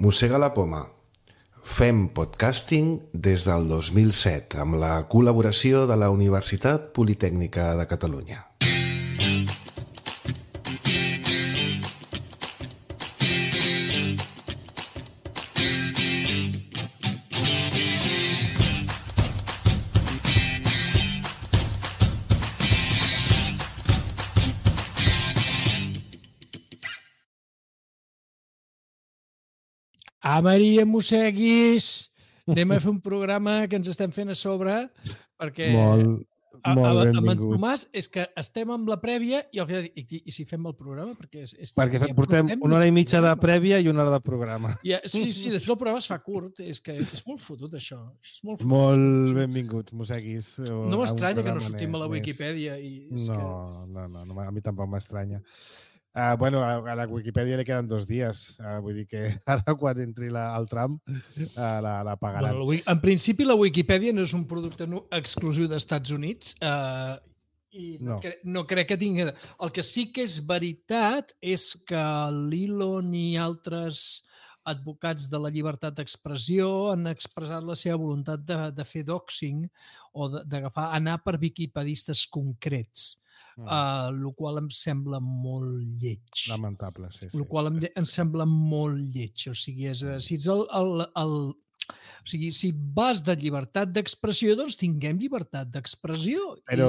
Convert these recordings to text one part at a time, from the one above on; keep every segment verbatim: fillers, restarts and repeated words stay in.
Mossega la poma. Fem podcasting des del dos mil set amb la col·laboració de la Universitat Politècnica de Catalunya. A Maria Mosseguis, anem a fer un programa que ens estem fent a sobre, perquè molt, molt a, a, amb en benvingut. Tomàs és que estem amb la prèvia i al final i, i si fem el programa? Perquè, és, és que Perquè ja portem portem una hora i mig mitja de programa. prèvia i una hora de programa. Ja, sí, sí, després el programa es fa curt, és que és molt fotut això. És molt fotut, Molt benvinguts, Mosseguis. No m'estranya que no sortim a la Wikipedia. I és no, que... no, no, no, a mi tampoc m'estranya. Uh, bueno, a, a la Wikipedia li queden dos dies. Uh, vull dir que ara quan entri la, el tram uh, la, la pagaran. Bueno, en principi la Wikipedia no és un producte no, exclusiu dels Estats Units uh, i no, No. cre no crec que tingui... El que sí que és veritat és que l'Elon i altres advocats de la llibertat d'expressió han expressat la seva voluntat de, de fer doxing o d'agafar, anar per wikipedistes concrets. Mm. Uh, el qual em sembla molt lleig. Lamentable, sí. sí. El qual em, em sembla molt lleig. O sigui, és, si ets el, el, el, o sigui, si vas de llibertat d'expressió, doncs tinguem llibertat d'expressió. Però...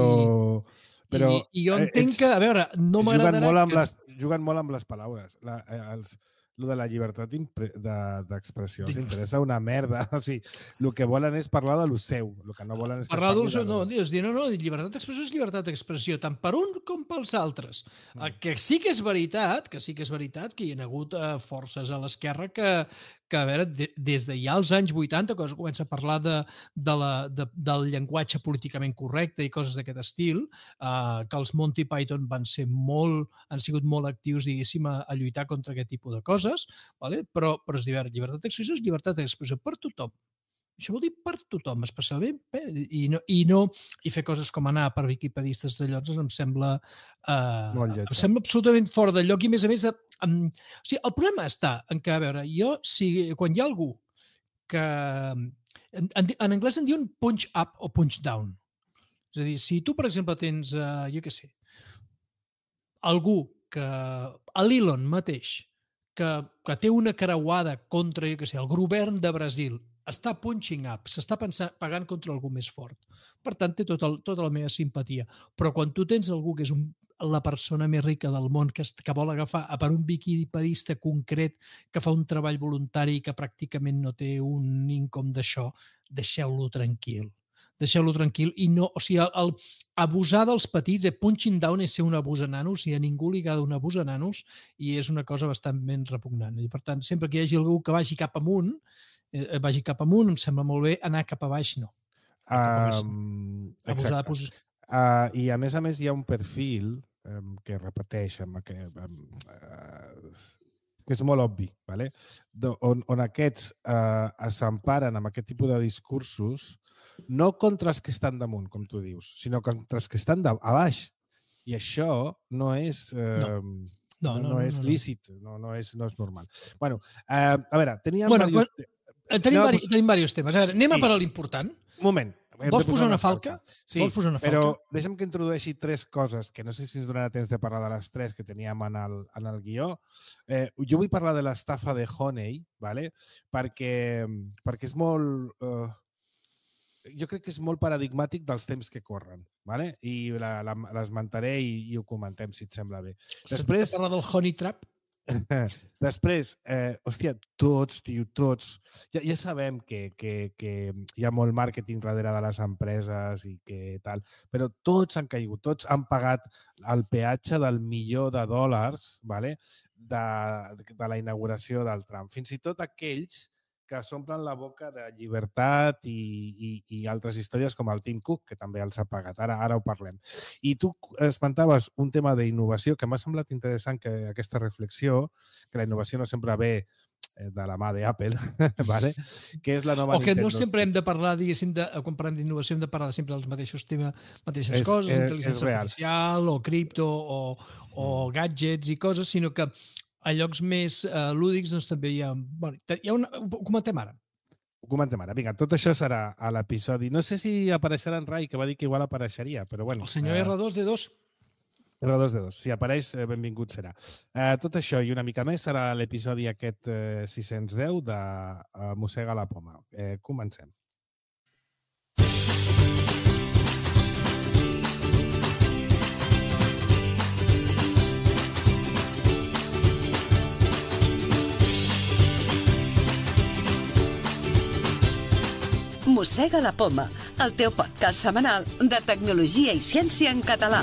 I, però i, I jo entenc ets, que, a veure, no m'agradarà que... Les, juguen molt amb les paraules. La, els, lo de la llibertat d'expressió. Els interessa una merda. O sigui, el que volen és parlar de lo seu. El que no volen és que parlar es de... de... No, dius, no, no, llibertat d'expressió és llibertat d'expressió, tant per un com pels altres. Mm. El que sí que és veritat, que sí que és veritat que hi ha hagut uh, forces a l'esquerra que, que, a veure, de, des de ja als anys vuitanta, que es comença a parlar de, de la, de, del llenguatge políticament correcte i coses d'aquest estil, uh, que els Monty Python van ser molt, han sigut molt actius, diguéssim, a, a lluitar contra aquest tipus de coses, vale? però, però és divers. Llibertat d'expressió és llibertat d'expressió per tothom. Això vol dir per tothom, especialment, i no, i no i fer coses com anar per wikipedistes de llocs em sembla, eh, em sembla absolutament fora de lloc i, a més a més, em, o sigui, el problema està en què, a veure, jo, si, quan hi ha algú que... En, en, en anglès en diuen punch up o punch down. És a dir, si tu, per exemple, tens, eh, jo què sé, algú que... l'Elon mateix, que, que té una creuada contra, jo què sé, el govern de Brasil, està punching up, s'està pagant contra algú més fort. Per tant, té tot el, tota la meva simpatia. Però quan tu tens algú que és un, la persona més rica del món, que, que vol agafar a per un wikipedista concret que fa un treball voluntari i que pràcticament no té un income d'això, deixeu-lo tranquil. Deixeu-lo tranquil i no, o sigui, el, el abusar dels petits, eh, punching down és ser un abús a nanos i a ningú li agrada un abús a nanos i és una cosa bastant ben repugnant. I per tant, sempre que hi hagi algú que vagi cap amunt, eh, vagi cap amunt, em sembla molt bé, anar cap a baix, no. Baix, no. Um, abusar de posició. Uh, I a més a més hi ha un perfil um, que repeteix, um, que, um, uh, que és molt obvi, vale? on, on aquests uh, s'emparen amb aquest tipus de discursos no contra els que estan damunt, com tu dius, sinó contra els que estan de, a baix. I això no és, eh, no. No, no, no, no és no, no. lícit, no, no, és, no és normal. Bueno, eh, a veure, teníem... Bueno, varios... tenim, vari, pos... tenim diversos temes. A veure, anem sí. a per l'important. Un moment. Vols posar una falca? Sí, Vols posar una falca? Però deixa'm que introdueixi tres coses, que no sé si ens donarà temps de parlar de les tres que teníem en el, en el guió. Eh, jo vull parlar de l'estafa de Honey, ¿vale? perquè, perquè és molt... Eh, jo crec que és molt paradigmàtic dels temps que corren, ¿vale? I l'esmentaré i, i ho comentem, si et sembla bé. Després... S'ha parlat del Honey Trap? Després, eh, hòstia, tots, tio, tots... Ja, ja sabem que, que, que hi ha molt màrqueting darrere de les empreses i que tal, però tots han caigut, tots han pagat el peatge del milió de dòlars, ¿vale? de, de la inauguració del tram. Fins i tot aquells que s'omplen la boca de llibertat i, i, i altres històries com el Tim Cook, que també els ha pagat. Ara, ara ho parlem. I tu esmentaves un tema d'innovació que m'ha semblat interessant, que aquesta reflexió, que la innovació no sempre ve de la mà d'Apple, ¿vale? Que és la nova o que Nintendo. No sempre hem de parlar, diguéssim, de, quan parlem d'innovació hem de parlar sempre dels mateixos temes, mateixes és, coses, és, intel·ligència és artificial o cripto o, o mm. gadgets i coses, sinó que a llocs més uh, lúdics doncs també hi ha... Bueno, hi ha una... Ho comentem ara. Ho comentem ara. Vinga, tot això serà a l'episodi. No sé si apareixerà en Rai, que va dir que igual apareixeria, però bueno. El senyor eh... R dos D dos. R dos D dos. Si apareix, eh, benvingut serà. Eh, tot això i una mica més serà l'episodi aquest eh, sis-cents deu de eh, Mossega la Poma. Eh, comencem. Mossega la Poma, el teu podcast setmanal de tecnologia i ciència en català.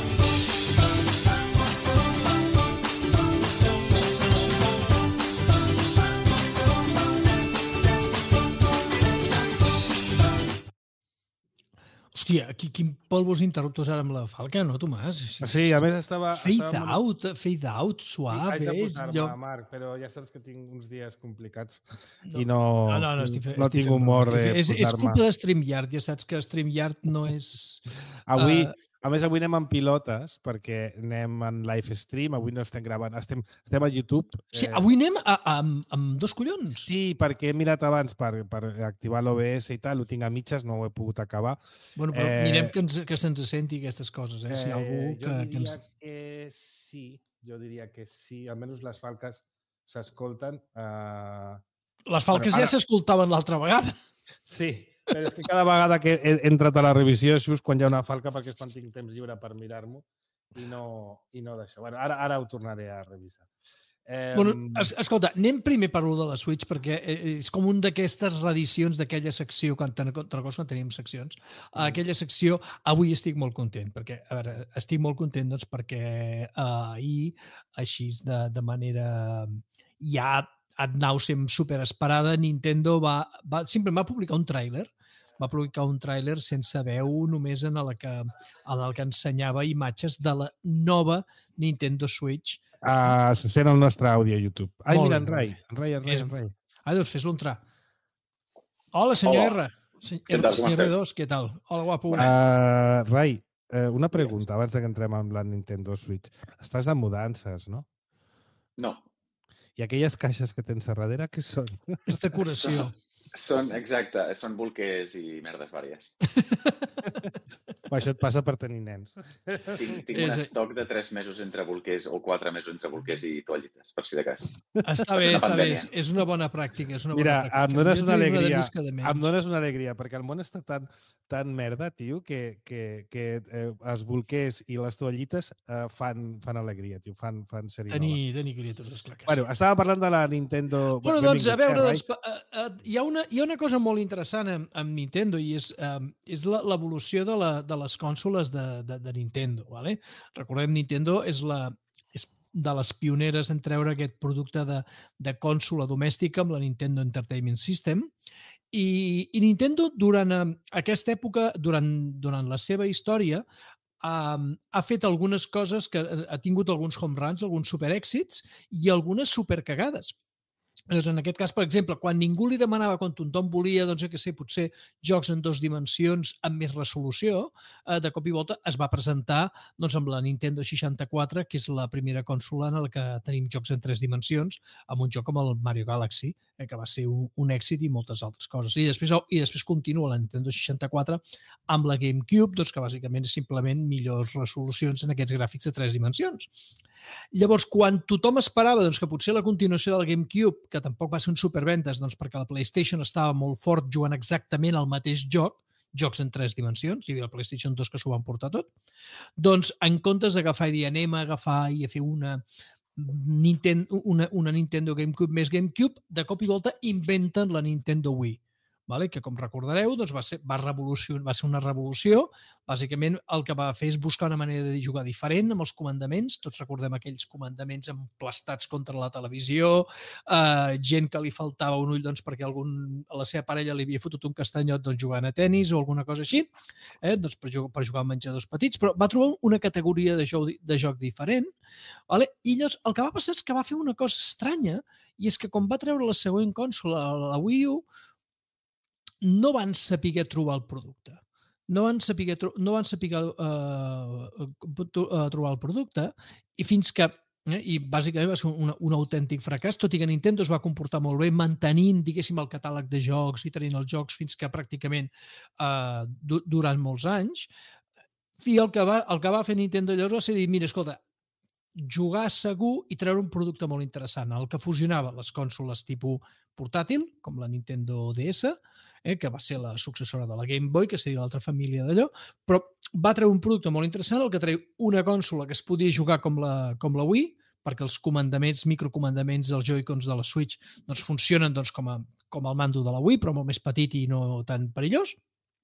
Hòstia, aquí, quin polvos interruptors ara amb la falca, no, Tomàs? Sí, a més estava... Fade estava out, fade out, suave. Haig de posar-me, jo... Marc, però ja saps que tinc uns dies complicats no, i no, no, no, no, estic, no estic tinc humor de és, posar-me... És culpa de StreamYard, ja saps que StreamYard no és... Avui, uh... a més, avui anem amb pilotes perquè anem en live stream, avui no estem gravant, estem, estem a YouTube. Sí, eh... avui anem a, a, amb, amb dos collons. Sí, perquè he mirat abans per, per activar l'O B S i tal, ho tinc a mitges, no ho he pogut acabar. Bueno, però eh... mirem que, ens, que se'ns senti aquestes coses, eh? Si hi ha algú eh, que, jo diria que ens... que sí, jo diria que sí, almenys les falques s'escolten. Eh... Les falques bueno, ara... ja s'escoltaven l'altra vegada. Sí, però és que cada vegada que he entrat a la revisió és just quan hi ha una falca perquè és quan tinc temps lliure per mirar-m'ho i no, i no d'això. Bueno, ara, ara ho tornaré a revisar. Eh... Bueno, es, escolta, anem primer per lo de la Switch perquè és com un d'aquestes reedicions d'aquella secció, quan altra cosa no teníem seccions, mm. aquella secció avui estic molt content, perquè, a veure, estic molt content doncs perquè eh, ahir, així de, de manera ja ad nauseam superesperada, Nintendo va, va simplement va publicar un tràiler va publicar un tràiler sense veu, només en el que, en el que ensenyava imatges de la nova Nintendo Switch. Uh, se sent el nostre àudio a YouTube. Ai, molt mira, bé, en Rai, en Rai, en Rai, és... en Rai. Ah, doncs fes-lo entrar. Hola, senyor Hola. R. Sen... Què tal, com senyor esteu? R dos, què tal? Hola, guapo. Uh, Rai, uh, una pregunta abans de que entrem amb la Nintendo Switch. Estàs de mudances, no? No. I aquelles caixes que tens a darrere, què són? És decoració. Són, són, exacte, són bolquers i merdes vàries. Això et passa per tenir nens. Tinc, tinc És... un estoc de tres mesos entre bolquers o quatre mesos entre bolquers i toallites, per si de cas. Està bé, està bé. És una bona pràctica. És una Mira, bona pràctica. em dones una alegria. Una em dones una alegria, perquè el món està tan, tan merda, tio, que, que, que eh, els bolquers i les toallites eh, fan, fan alegria, tio. Fan, fan sèrie tenir, nova. tenir criatures, clar que bueno, sí. estava parlant de la Nintendo... Bueno, doncs, a veure, doncs, uh, uh, hi, ha una, hi ha una cosa molt interessant amb, amb Nintendo i és, uh, és l'evolució de, la, de les cònsoles de De, de, de Nintendo. Vale? Recordem, Nintendo és, la, és de les pioneres en treure aquest producte de, de cònsola domèstica amb la Nintendo Entertainment System i, i Nintendo durant uh, aquesta època, durant, durant la seva història, uh, ha fet algunes coses que ha tingut alguns home runs, alguns superèxits i algunes supercagades. Doncs en aquest cas, per exemple, quan ningú li demanava, quan tothom volia, doncs, que sé, potser jocs en dues dimensions amb més resolució, eh, de cop i volta es va presentar doncs, amb la Nintendo seixanta-quatre, que és la primera consola en la que tenim jocs en tres dimensions, amb un joc com el Mario Galaxy, eh, que va ser un, un èxit i moltes altres coses. I després, i després continua la Nintendo seixanta-quatre amb la GameCube, doncs, que bàsicament és simplement millors resolucions en aquests gràfics de tres dimensions. Llavors, quan tothom esperava doncs, que potser la continuació del GameCube, que tampoc va ser un supervendes doncs, perquè la PlayStation estava molt fort jugant exactament al mateix joc, jocs en tres dimensions, hi havia el PlayStation dos que s'ho van portar tot, doncs en comptes d'agafar i dir anem a agafar i a fer una, Nintendo, una, una Nintendo GameCube més GameCube, de cop i volta inventen la Nintendo Wii. Vale? Que com recordareu doncs va, ser, va, va ser una revolució. Bàsicament el que va fer és buscar una manera de jugar diferent amb els comandaments. Tots recordem aquells comandaments emplastats contra la televisió, eh, gent que li faltava un ull doncs, perquè algun, a la seva parella li havia fotut un castanyot doncs, jugant a tennis o alguna cosa així, eh, doncs, per, jugar, per jugar amb menjadors petits, però va trobar una categoria de joc, de joc diferent. Vale? I llavors el que va passar és que va fer una cosa estranya i és que quan va treure la següent consola, la Wii U, no van saber trobar el producte. No van saber, no van saber uh, trobar el producte i fins que Eh? I bàsicament va ser un, un autèntic fracàs, tot i que Nintendo es va comportar molt bé mantenint, diguéssim, el catàleg de jocs i tenint els jocs fins que pràcticament eh, du durant molts anys. I el que, va, el que va fer Nintendo llavors va ser dir, mira, escolta, jugar segur i treure un producte molt interessant, el que fusionava les cònsoles tipus portàtil, com la Nintendo D S, eh, que va ser la successora de la Game Boy, que seria l'altra família d'allò, però va treure un producte molt interessant, el que treu una cònsola que es podia jugar com la, com la Wii, perquè els comandaments, microcomandaments dels Joy-Cons de la Switch doncs, funcionen doncs, com, a, com el mando de la Wii, però molt més petit i no tan perillós.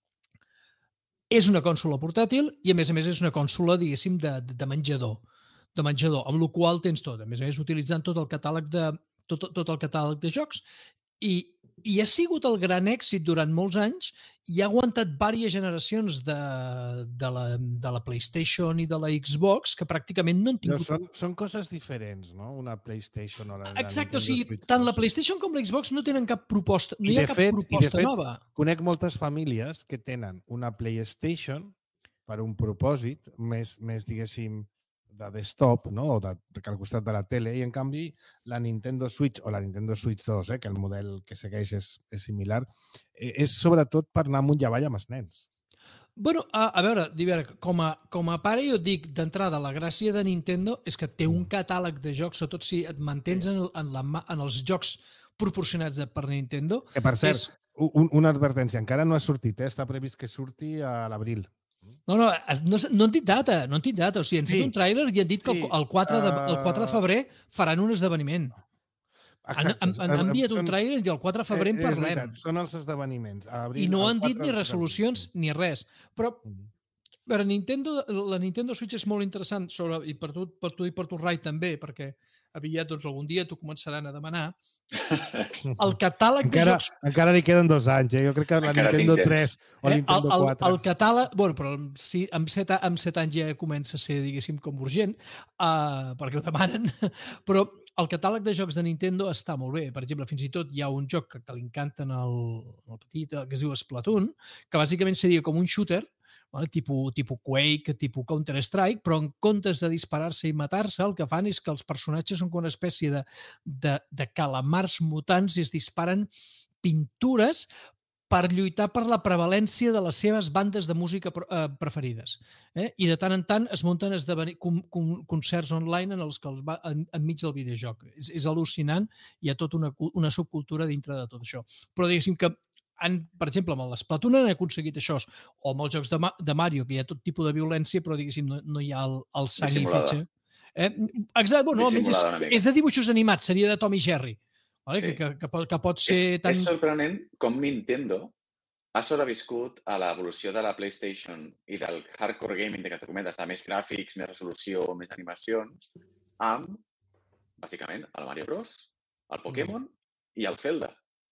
És una cònsola portàtil i, a més a més, és una cònsola, diguéssim, de, de menjador, de menjador, amb la qual tens tot. A més a més, utilitzant tot el catàleg de, tot, tot el catàleg de jocs i, i ha sigut el gran èxit durant molts anys i ha aguantat diverses generacions de, de, la, de la PlayStation i de la Xbox que pràcticament no han tingut... Però són, són coses diferents, no? Una PlayStation o la, la Exacte, Nintendo o sigui, Switch, tant no la sé. PlayStation com la Xbox no tenen cap proposta, no I hi ha de cap fet- i de proposta fet, nova. Conec moltes famílies que tenen una PlayStation per un propòsit més, més diguéssim, de desktop, no? O de, de al costat de la tele, i en canvi la Nintendo Switch o la Nintendo Switch dos, eh, que el model que segueix és, és similar, eh, és sobretot per anar amunt i avall amb els nens. Bueno, a, a veure, Diver, com a, com a pare jo et dic d'entrada, la gràcia de Nintendo és que té un catàleg de jocs, sobretot si et mantens en, en, la, en els jocs proporcionats per Nintendo. Que, per cert, és... un, una advertència, encara no ha sortit, eh? Està previst que surti a l'abril. No, no, no, no han dit data, no han dit data. O sigui, han Sí. fet un tràiler i han dit que el, Sí. el, quatre de, el quatre de febrer faran un esdeveniment. Han, han, han enviat un tràiler i el quatre de febrer en Eh, és parlem. veritat, són els esdeveniments. A abril, I no el han dit quatre ni de resolucions febrer. ni res. Però Mm. a veure, Nintendo, la Nintendo Switch és molt interessant sobre, i per tu, per tu i per tu, Rai, també, perquè aviat, doncs, algun dia t'ho començaran a demanar. El catàleg Encara, de jocs... encara li queden dos anys, eh? Jo crec que la Encara Nintendo tinc temps. tres o la Eh, Nintendo el, el, quatre. el catàleg... Bueno, però sí, amb set, amb set anys ja comença a ser, diguéssim, com urgent, uh, perquè ho demanen, però el catàleg de jocs de Nintendo està molt bé. Per exemple, fins i tot hi ha un joc que, que li encanten al, al petit, que es diu Splatoon, que bàsicament seria com un shooter, vale? tipus, tipus Quake, tipus Counter-Strike, però en comptes de disparar-se i matar-se, el que fan és que els personatges són com una espècie de, de, de calamars mutants i es disparen pintures per lluitar per la prevalència de les seves bandes de música eh, preferides. Eh? I de tant en tant es munten con, con, concerts online en els que els va en, enmig del videojoc. És, és al·lucinant, hi ha tota una, una subcultura dintre de tot això. Però diguéssim que han, per exemple, amb l'Splatoon han aconseguit això, o amb els jocs de, Ma de Mario, que hi ha tot tipus de violència, però diguéssim no, no hi ha el, el sang i fetge. Eh? Exacte, bueno, almenys és, és de dibuixos animats, seria de Tom i Jerry. Vale? Sí. Que, que, que, pot, que pot ser és, tan... És sorprenent com Nintendo ha sobreviscut a l'evolució de la PlayStation i del hardcore gaming, de que tu comentes, de més gràfics, més resolució, més animacions, amb, bàsicament, el Mario Bros, el Pokémon i el Zelda.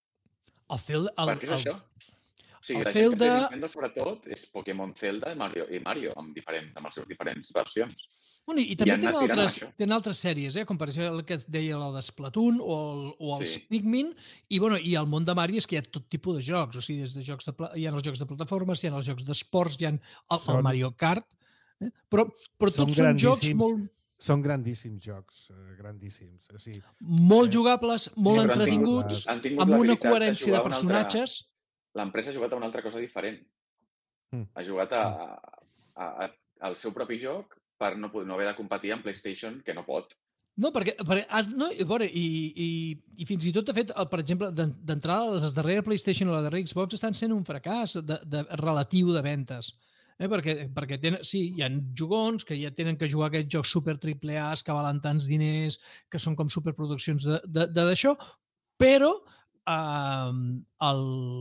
El Zelda... El, per què és el, això? O sigui, el la gent Zelda... que té Nintendo, sobretot, és Pokémon, Zelda i Mario, i Mario amb, diferents, amb les seves diferents versions. Bueno, I també I han tenen anat tirant altres, amb això. tenen altres sèries, eh? com per exemple el que et deia la de Splatoon o, el, o els Sí. Pikmin, i, bueno, i el món de Mario és que hi ha tot tipus de jocs, o sigui, des de jocs de, pla- hi ha els jocs de plataformes, hi ha els jocs d'esports, hi ha el, Són- el Mario Kart, eh? però, però Són tots són jocs grandíssims. molt, Són grandíssims jocs, eh, grandíssims. O sigui, molt Eh, jugables, molt Sí, però han entretinguts, tingut- han tingut amb la una habilitat de coherència de jugar una altra- personatges. L'empresa ha jugat a una altra cosa diferent. Mm. Ha jugat a, a, a, al seu propi joc per no, poder- no haver de competir amb PlayStation, que no pot. No, perquè, perquè has, no, i, veure, i, i, i fins i tot, de fet, el, per exemple, d'en- d'entrada, les darreres PlayStation o la darrera Xbox estan sent un fracàs de, de, relatiu de ventes. Eh? Perquè, perquè tenen, sí, hi ha jugons que ja tenen que jugar aquests jocs super triple A que valen tants diners, que són com superproduccions d'això, però uh, el,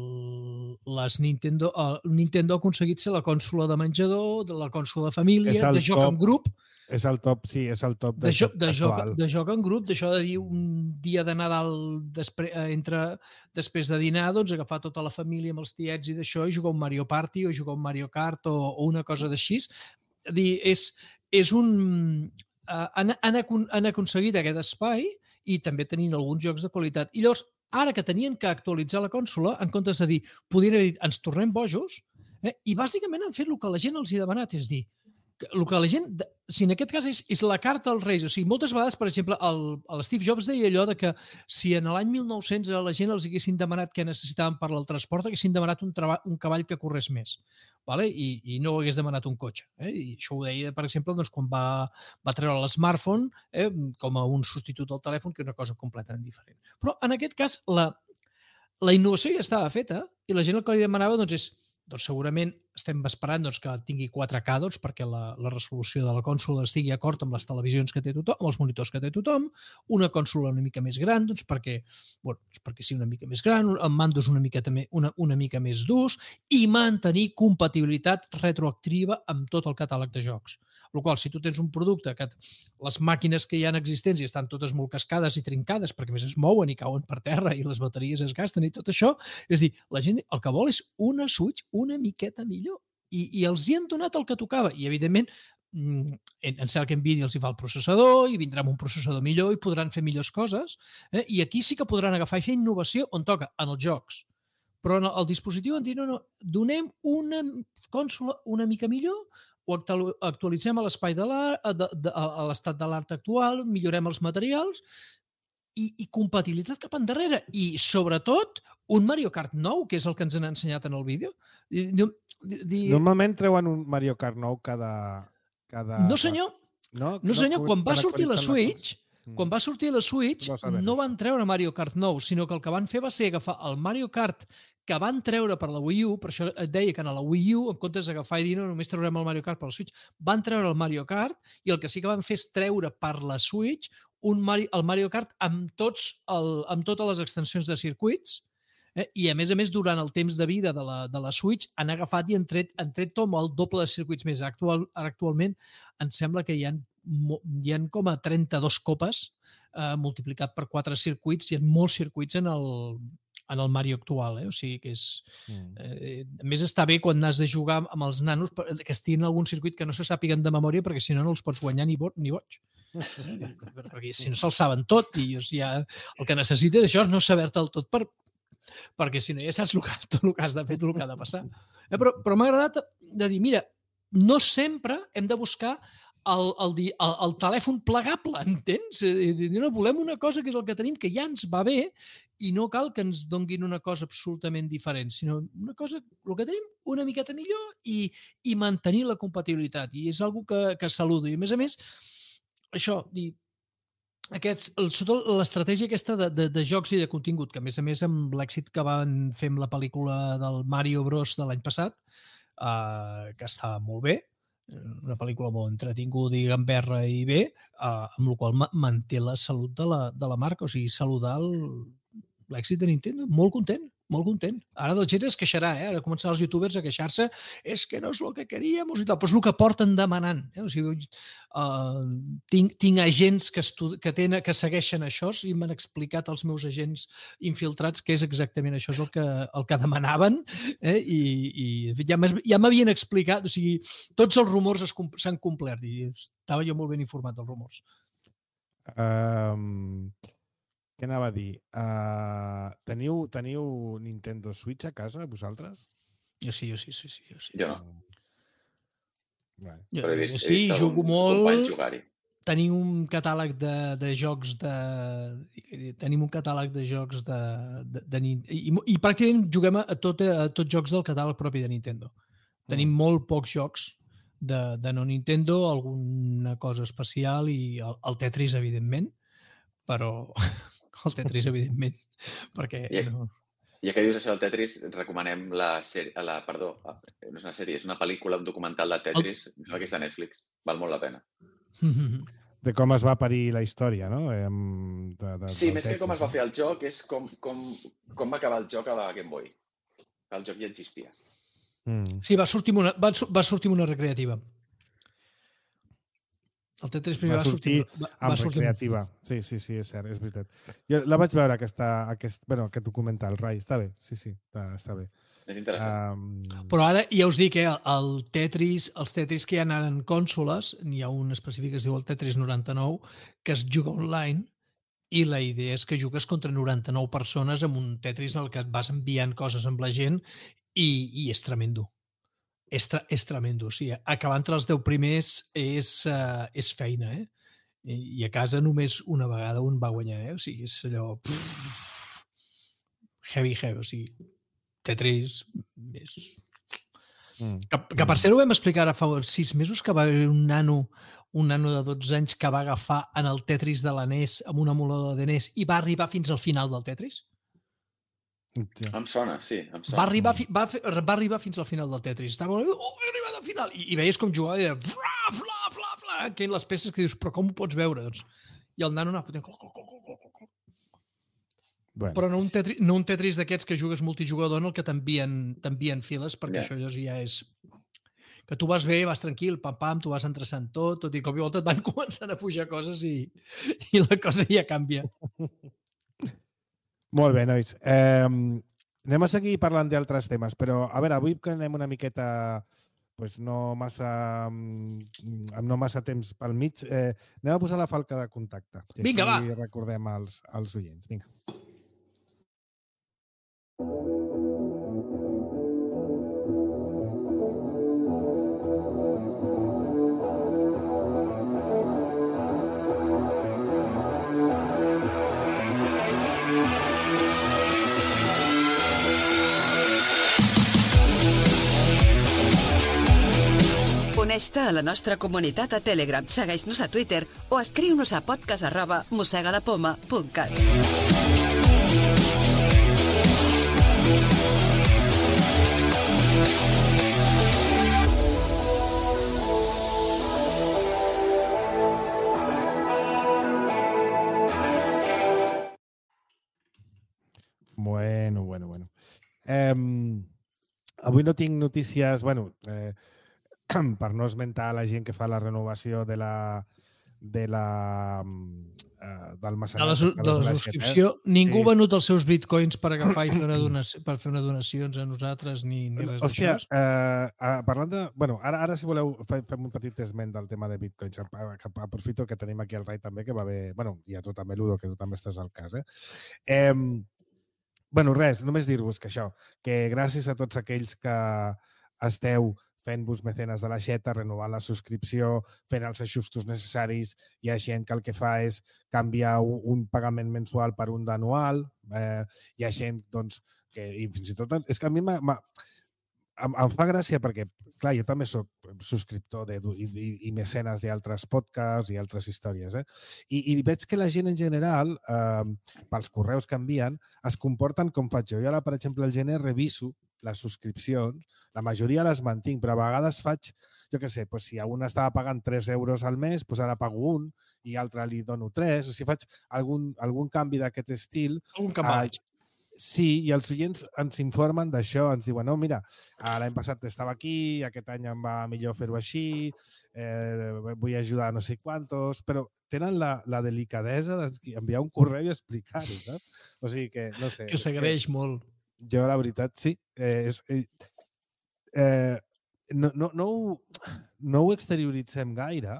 les Nintendo, el Nintendo ha aconseguit ser la consola de menjador, de la consola de família, És el de joc top en grup, és el top, sí, és el top de, jo, de, joc, actual. de joc en grup, d'això de dir un dia de Nadal després, entre, després de dinar, doncs agafar tota la família amb els tiets i d'això i jugar un Mario Party o jugar un Mario Kart o, o una cosa d'així. Dir, és, és un... Uh, han, han, han aconseguit aquest espai i també tenint alguns jocs de qualitat. I llavors, ara que tenien que actualitzar la consola, en comptes de dir, podien haver dit, ens tornem bojos, eh? I bàsicament han fet el que la gent els hi ha demanat, és dir, el que la gent... Si en aquest cas és, és la carta als Reis, o sigui, moltes vegades, per exemple, el, el Steve Jobs deia allò de que si en l'any mil nou-cents a la gent els haguessin demanat què necessitaven per al transport, haguessin demanat un, treba, un cavall que corrés més, vale? I, i no hagués demanat un cotxe. Eh? I això ho deia, per exemple, doncs, quan va, va treure l'smartphone eh, com a un substitut del telèfon, que és una cosa completament diferent. Però en aquest cas, la, la innovació ja estava feta i la gent el que li demanava doncs, és doncs segurament estem esperant doncs, que tingui quatre K doncs, perquè la, la resolució de la consola estigui d'acord amb les televisions que té tothom, amb els monitors que té tothom, una consola una mica més gran doncs, perquè, bueno, doncs, perquè sigui una mica més gran, amb mandos una, miqueta me, una, una mica més durs i mantenir compatibilitat retroactiva amb tot el catàleg de jocs. El qual, si tu tens un producte que les màquines que hi ha existents i estan totes molt cascades i trincades perquè més es mouen i cauen per terra i les bateries es gasten i tot això, és dir, la gent el que vol és una Switch una miqueta millor. I, i els hi han donat el que tocava. I, evidentment, en, en cert que Nvidia els hi fa el processador i vindrà amb un processador millor i podran fer millors coses. Eh? I aquí sí que podran agafar i fer innovació on toca, en els jocs. Però en el dispositiu han dit, no, no, donem una consola una mica millor, ho actualitzem a l'espai de l'art, a l'estat de l'art actual, millorem els materials i, i compatibilitat cap endarrere. I, sobretot, un Mario Kart nou, que és el que ens han ensenyat en el vídeo. Di... Normalment treuen un Mario Kart nou cada... cada... No, senyor. No, no senyor. No, quan va sortir la Switch... Quan va sortir la Switch, no van treure Mario Kart nou, sinó que el que van fer va ser agafar el Mario Kart que van treure per la Wii U, per això et deia que en la Wii U, en comptes d'agafar i dir no, només traurem el Mario Kart per la Switch, van treure el Mario Kart i el que sí que van fer és treure per la Switch un Mario, el Mario Kart amb, tots el, amb totes les extensions de circuits, eh? I a més a més, durant el temps de vida de la, de la Switch, han agafat i han tret, han tret com el doble de circuits més. Actual, actualment, em sembla que hi ha hi ha com a trenta-dues copes eh, multiplicat per quatre circuits, hi ha molts circuits en el, en el Mario actual, eh? O sigui que és... Eh, a més està bé quan has de jugar amb els nanos que estiguin algun circuit que no se sàpiguen de memòria perquè si no no els pots guanyar ni, bo, ni boig. Eh? Perquè si no se'ls saben tot i ja, el que necessites això és no saber-te el tot per, perquè si no ja saps el que, tot el que has de fer, tot el que ha de passar. Eh? Però, però m'ha agradat de dir, mira, no sempre hem de buscar El, el, el, el telèfon plegable, entens? No, volem una cosa que és el que tenim, que ja ens va bé i no cal que ens donguin una cosa absolutament diferent, sinó una cosa, el que tenim, una miqueta millor i, i mantenir la compatibilitat. I és una cosa que, que saludo. I a més a més, això, dir, aquests, l'estratègia aquesta de, de, de jocs i de contingut, que a més a més amb l'èxit que van fer amb la pel·lícula del Mario Bros de l'any passat, eh, que estava molt bé, una pel·lícula molt entretinguda i gamberra i bé, eh, amb la qual manté la salut de la, de la marca, o sigui, saludar l'èxit de Nintendo. Molt content, molt content. Ara la gent es queixarà, eh? Ara començaran els youtubers a queixar-se, és que no és el que queríem, i tal, però és el que porten demanant. Eh? O sigui, uh, tinc, tinc agents que, estudi que, tenen, que segueixen això i m'han explicat als meus agents infiltrats que és exactament això és el que, el que demanaven, eh? I, i ja m'havien explicat, o sigui, tots els rumors s'han complert i estava jo molt ben informat dels rumors. Um... Què anava a dir? Uh, teniu, teniu Nintendo Switch a casa, vosaltres? Jo sí, jo sí, sí, sí. Jo, sí. jo no. Vale. Jo, he vist, sí, he vist jugo molt. Tenim un catàleg de, de jocs de... Tenim un catàleg de jocs de... de, de i, i pràcticament juguem a, tot, a tots jocs del catàleg propi de Nintendo. Tenim mm. molt pocs jocs de, de no Nintendo, alguna cosa especial i el, el Tetris, evidentment, però... el Tetris, evidentment, perquè... I, no... ja que dius això del Tetris, recomanem la sèrie... La, perdó, no és una sèrie, és una pel·lícula, un documental de Tetris, el... que és de Netflix. Val molt la pena. De com es va parir la història, no? De, de, sí, més Tetris, que com es va fer el joc, és com, com, com va acabar el joc a la Game Boy. El joc ja existia. Mm. Sí, va sortir una, va, va sortir una recreativa. El Tetris primer va, va sortir, sortir va, amb va sortir recreativa. Sí, sí, sí, és cert, és veritat. Jo la vaig veure, aquesta, aquest, bueno, aquest documental, Rai, està bé, sí, sí, està, està bé. És interessant. Um... Però ara ja us dic, eh, el Tetris, els Tetris que hi ha en consoles, n'hi ha un específic que es diu el Tetris noranta-nou, que es juga online i la idea és que jugues contra noranta-nou persones amb un Tetris en el que et vas enviant coses amb la gent i, i és tremendo. És, tre és tremendo, sí. Acabar entre els deu primers és, uh, és feina, eh? I, I a casa només una vegada un va guanyar, eh? O sigui, és allò... Pff, heavy, heavy, o sigui, Tetris és... Mm. Que, que per ser ho vam explicar ara fa sis mesos que va haver un nano, un nano de dotze anys que va agafar en el Tetris de la N E S amb una emuladora de N E S i va arribar fins al final del Tetris. Hòstia. Em sona, sí, em sona. Va arribar, fi, va, fer, va arribar fins al final del Tetris. Estava, oh, he arribat al final. I, i veies com jugava i deia, fla, fla, fla, fla, que les peces que dius, però com ho pots veure? Doncs, i el nano anava fotent... Cloc, cloc, cloc, cloc, cloc. Bueno. Però no un Tetris, no un Tetris d'aquests que jugues multijugador en el que t'envien files, perquè Yeah. això llavors ja és... Que tu vas bé, vas tranquil, pam, pam, tu vas endreçant tot, tot i cop i volta et van començant a pujar coses i, i la cosa ja canvia. Molt bé, nois. Eh, anem a seguir parlant d'altres temes, però a veure, avui que anem una miqueta pues, no, massa, amb no massa temps pel mig, eh, anem a posar la falca de contacte. Que Vinga, va. així recordem als, als oients. Vinga. Uneix-te a la nostra comunitat a Telegram, segueix-nos a Twitter o escriu-nos a podcast arroba mossegalapoma punt cat. Bueno, bueno, bueno. Eh, avui no tinc notícies... Bueno, eh, per no esmentar la gent que fa la renovació de la de la uh, del De la, su- de la Xeta, subscripció, eh? ningú Sí. ha venut els seus bitcoins per agafar i fer una donació, per fer una donacions a nosaltres ni, ni res Hòstia, d'això. eh, uh, parlant de... Bueno, ara, ara si voleu fe- fem un petit esment del tema de bitcoins. A- a- Aprofito que tenim aquí el Rai també, que va bé... Bueno, i a tu també, Ludo, que tu també estàs al cas, eh? eh bueno, res, només dir-vos que això, que gràcies a tots aquells que esteu fent-vos mecenes de la Xeta, renovant la subscripció, fent els ajustos necessaris. Hi ha gent que el que fa és canviar un, un pagament mensual per un d'anual. Eh, hi ha gent, doncs, que... I fins i tot... És que a mi m'ha... Em, em fa gràcia perquè, clar, jo també soc subscriptor de, i, i, i mecenes d'altres podcasts i altres històries, eh? I, I veig que la gent en general, eh, pels correus que envien, es comporten com faig jo. Jo ara, per exemple, al gener reviso les subscripcions, la majoria les mantinc, però a vegades faig, jo què sé, doncs si a una estava pagant tres euros al mes, doncs ara pago un i altre li dono tres. O sigui, faig algun, algun canvi d'aquest estil. Un cambalaig. Sí, i els oients ens informen d'això, ens diuen, no, mira, l'any passat estava aquí, aquest any em va millor fer-ho així, eh, vull ajudar a no sé quantos, però tenen la, la delicadesa d'enviar un correu i explicar-ho, saps? O sigui que, no sé... Que s'agraeix molt. Jo, la veritat, sí. Eh, és, eh, eh, no, no, no, ho, no ho exterioritzem gaire,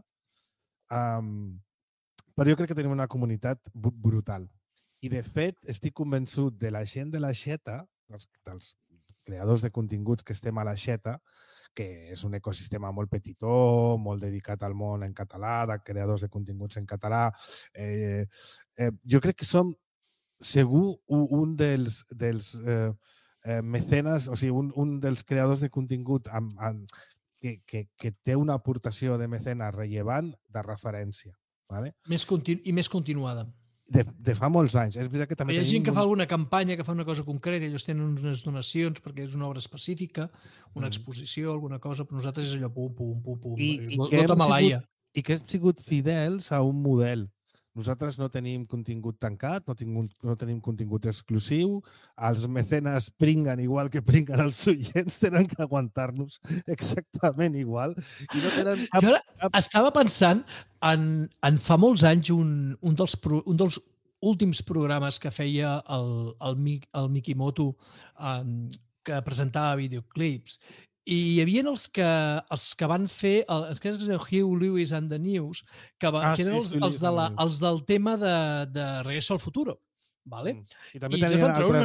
um, però jo crec que tenim una comunitat brutal. I, de fet, estic convençut de la gent de la Xeta, dels, dels creadors de continguts que estem a la Xeta, que és un ecosistema molt petitó, molt dedicat al món en català, de creadors de continguts en català. Eh, eh, jo crec que som segur un dels, dels eh, eh, mecenes, o sigui, un, un dels creadors de contingut amb, amb, que, que, que té una aportació de mecenes rellevant de referència. Vale? Més continu I més continuada. De, de fa molts anys. És veritat que també hi ha gent tenim que un... fa alguna campanya, que fa una cosa concreta, ells tenen unes donacions perquè és una obra específica, una mm. exposició, alguna cosa, però nosaltres és allò pum, pum, pum, pum. I, i, no, que no sigut, I que hem sigut fidels a un model. Nosaltres no tenim contingut tancat, no, tingut, no tenim contingut exclusiu, els mecenes pringuen igual que pringuen els oients, tenen que aguantar-nos exactament igual. I no tenen cap, jo ara cap... estava pensant en, en fa molts anys un, un, dels, pro, un dels últims programes que feia el, el, el Mikimoto, um, que presentava videoclips, i hi havia els que, els que van fer, el, els que es diu Hugh Lewis and the News, que, va, ah, que eren sí, els, els, de la, els del tema de, de Regreso al Futuro. Vale? Mm. I també I tenien altres, una...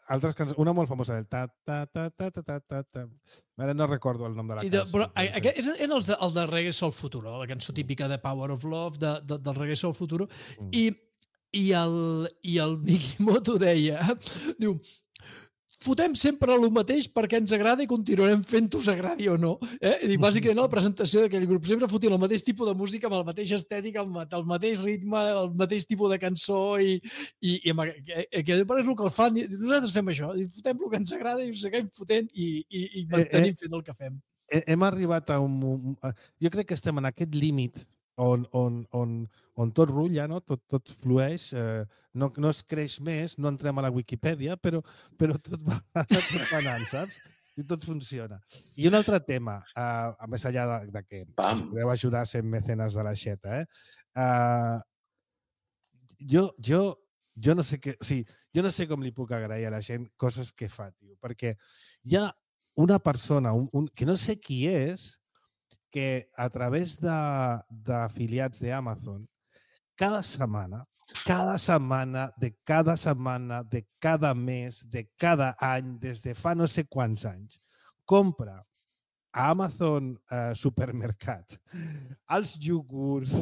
altres cançons, una molt famosa del ta ta ta ta ta ta ta ta. Ara no recordo el nom de la I de, cançó. però a- aquest és, és el de, el de Regreso al Futuro, la cançó típica de Power of Love, de, de, del Regreso al Futuro. Mm. I, i, el, i el Mikimoto deia, diu, fotem sempre el mateix perquè ens agrada i continuarem fent-ho, s'agradi o no. Eh? I dic, bàsicament, a la presentació d'aquell grup sempre fotien el mateix tipus de música, amb el mateix estètic, amb el mateix ritme, el mateix tipus de cançó, i, i, i amb, que, que és el que el fan. I nosaltres fem això, i fotem el que ens agrada i ho seguim fotent i, i, i mantenim eh, eh, fent el que fem. Hem arribat a un... Jo crec que estem en aquest límit on, on, on, on tot rulla, no? tot, tot flueix, eh, no, no es creix més, no entrem a la Wikipedia, però, però tot va, tot va anant, saps? I tot funciona. I un altre tema, eh, més enllà de, de que Pam. us podeu ajudar sent mecenes de la xeta, eh? Uh, jo, jo, jo, no sé què, o sigui, jo no sé com li puc agrair a la gent coses que fa, tio, perquè hi ha una persona, un, un, que no sé qui és, que a través d'afiliats de, d'Amazon, cada setmana, cada setmana, de cada setmana, de cada mes, de cada any, des de fa no sé quants anys, compra a Amazon eh, Supermercat els iogurts,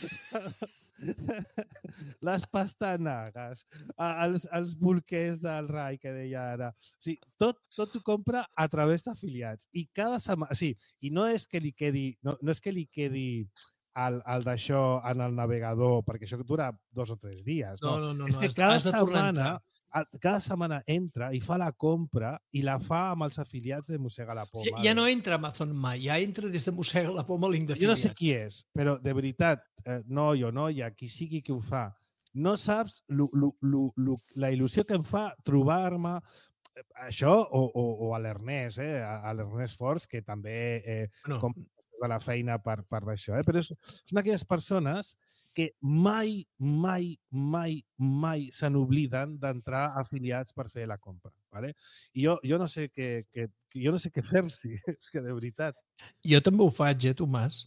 les pastanagues, els, els bolquers del Rai, que deia ara. O sigui, tot, tot ho compra a través d'afiliats. I cada setmana... O sigui, i no és que li quedi, no, no és que li quedi el, el d'això en el navegador, perquè això dura dos o tres dies. No, no, no. no és que has, cada has setmana... cada setmana entra i fa la compra i la fa amb els afiliats de Mossega la Poma. Ja, ja no entra Amazon mai, ja entra des de Mossega la Poma link d'afiliats. Jo no sé qui és, però de veritat, eh, noi o noia, qui sigui que ho fa, no saps lo, lo, lo, lo, la il·lusió que em fa trobar-me això o, o, o a l'Ernest, eh, a l'Ernest Forts, que també eh, no. com de la feina per, per d'això, eh? Però és, són aquelles persones que mai, mai, mai, mai se n'obliden d'entrar afiliats per fer la compra. ¿Vale? I jo, jo no sé què, què, jo no sé què fer-s'hi, és que de veritat. Jo també ho faig, eh, Tomàs?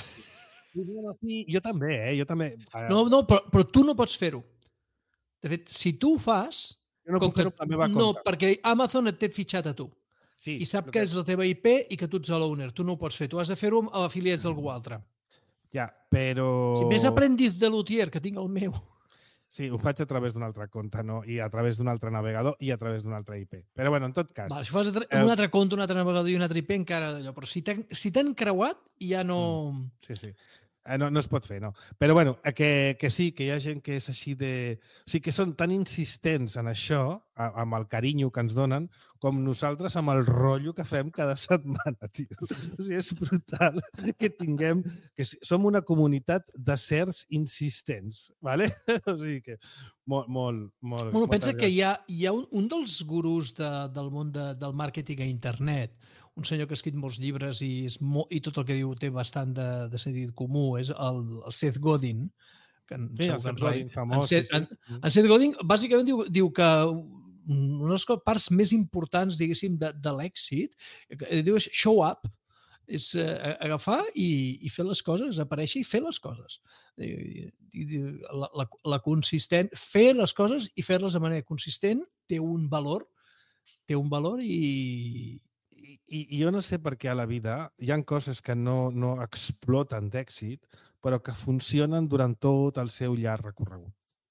Sí, jo també, eh? Jo també. No, no, però, però tu no pots fer-ho. De fet, si tu ho fas... Jo no puc fer-ho amb la meva no, compte. perquè Amazon et té fitxat a tu. Sí, i sap que és la teva I P i que tu ets l'owner. Tu no ho pots fer. Tu has de fer-ho amb afiliats d'algú altre. Ja, però... Si més aprendiz de l'Utier, que tinc el meu. Sí, ho faig a través d'un altre compte, no? I a través d'un altre navegador i a través d'un altre I P. Però, bueno, en tot cas... Vale, si fas un altre compte, un altre navegador i un altre I P, encara d'allò. Però si t'han si creuat, ja no... Sí, sí. No, no es pot fer, no. Però, bueno, que, que sí, que hi ha gent que és així de... O sigui, que són tan insistents en això, amb el carinyo que ens donen, com nosaltres amb el rotllo que fem cada setmana, tio. O sigui, és brutal que tinguem... que som una comunitat de certs insistents, ¿vale? O sigui que molt, molt... molt bueno, pensa que hi ha, hi ha un, un dels gurus de, del món de, del màrqueting a internet, un senyor que ha escrit molts llibres i, és molt, i tot el que diu té bastant de, de sentit comú, és el, el Seth Godin. Que en, sí, el Seth Godin, famós. En Seth, sí, sí. en, en Seth Godin, bàsicament, diu, diu que una de les parts més importants, diguéssim, de, de l'èxit, diu és show up, és eh, agafar i, i fer les coses, aparèixer i fer les coses. I, i, la, la, la consistent, fer les coses i fer-les de manera consistent té un valor, té un valor i, I, I jo no sé per què a la vida hi ha coses que no, no exploten d'èxit, però que funcionen durant tot el seu llarg recorregut.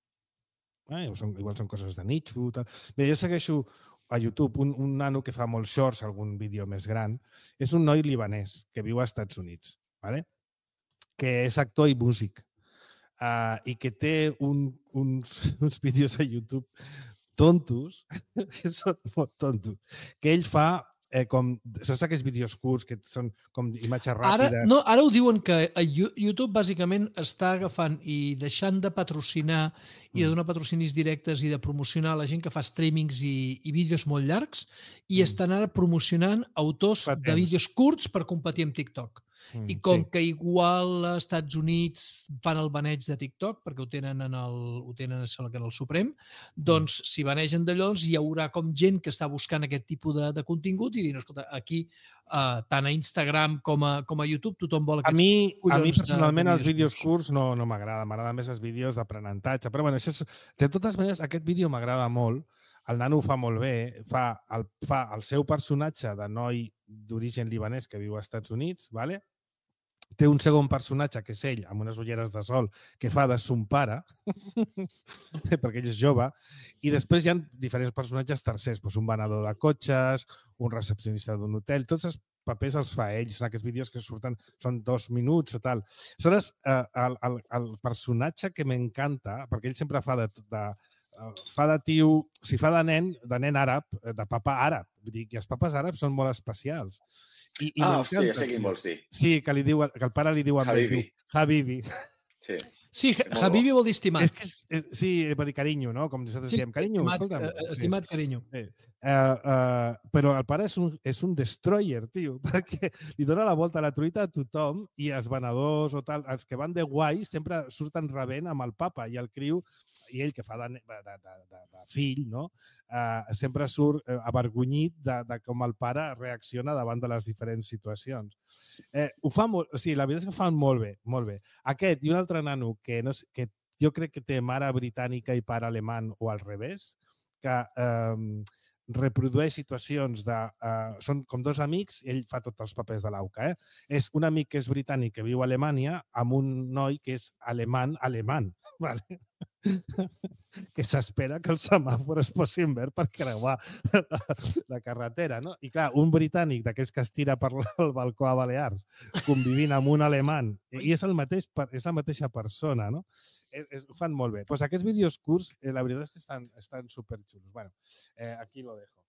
Eh? Són, igual són coses de nicho. Tal. Bé, jo segueixo a YouTube un, un nano que fa molts shorts, algun vídeo més gran. És un noi libanès que viu als Estats Units, ¿vale? Que és actor i músic uh, i que té un, uns, uns vídeos a YouTube tontos, que són molt tontos, que ell fa Eh, com, saps aquells vídeos curts que són com imatges ràpides? Ara, no, ara ho diuen que a YouTube bàsicament està agafant i deixant de patrocinar i de donar patrocinis directes i de promocionar la gent que fa streamings i, i vídeos molt llargs i mm. estan ara promocionant autors Patents. de vídeos curts per competir amb TikTok. Mm, I com sí. que igual als Estats Units fan el baneig de TikTok, perquè ho tenen en el, ho tenen en el Suprem, doncs mm. si banegen d'allò hi haurà com gent que està buscant aquest tipus de, de contingut i dir, escolta, aquí uh, tant a Instagram com a, com a YouTube tothom vol aquests a mi, collons a mi personalment de, de els vídeos curts no, no m'agrada, m'agrada més els vídeos d'aprenentatge, però bueno, això és, de totes maneres aquest vídeo m'agrada molt el nano ho fa molt bé, fa el, fa el seu personatge de noi d'origen libanès que viu als Estats Units, ¿vale? Té un segon personatge, que és ell, amb unes ulleres de sol, que fa de son pare, perquè ell és jove, i després hi ha diferents personatges tercers, doncs un venedor de cotxes, un recepcionista d'un hotel, tots els papers els fa ell, són aquests vídeos que surten, són dos minuts o tal. Aleshores, eh, el, el, el personatge que m'encanta, perquè ell sempre fa de, de, fa de tio, o sigui, fa de nen, de nen àrab, de papa àrab, vull dir que els papes àrabs són molt especials. I, i ah, hòstia, ja sé quin vols dir. Sí, que, li diu, que el pare li diu... Habibi. Habibi. Sí. Sí, Habibi vol dir estimat. És que és, és, sí, va dir carinyo, no? Com nosaltres sí, diem, carinyo, estimat, escolta'm. Uh, estimat, sí. carinyo. Sí. Uh, uh, però el pare és un, és un destroyer, tio, perquè li dona la volta a la truita a tothom i els venedors o tal, els que van de guai sempre surten rebent amb el papa i el criu, i ell que fa de, de, de, de, de fill, no? Uh, sempre surt uh, avergonyit de, de com el pare reacciona davant de les diferents situacions. Eh, ho fa molt, o sigui, la veritat és que ho fan molt bé, molt bé. Aquest i un altre nano que, no, que jo crec que té mare britànica i pare alemany o al revés, que eh, reprodueix situacions de... Eh, són com dos amics, ell fa tots els papers de l'auca. Eh? És un amic que és britànic que viu a Alemanya amb un noi que és alemany, alemany. Vale? Que s'espera que el semàfor es posi en verd per creuar la carretera, no? I clar, un britànic d'aquells que es tira per el balcó a Balears convivint amb un alemany i és, el mateix, és la mateixa persona, no? Es, ho fan molt bé. Pues aquests vídeos curts, eh, la veritat és que estan, estan superxulos. Bueno, eh, aquí lo dejo.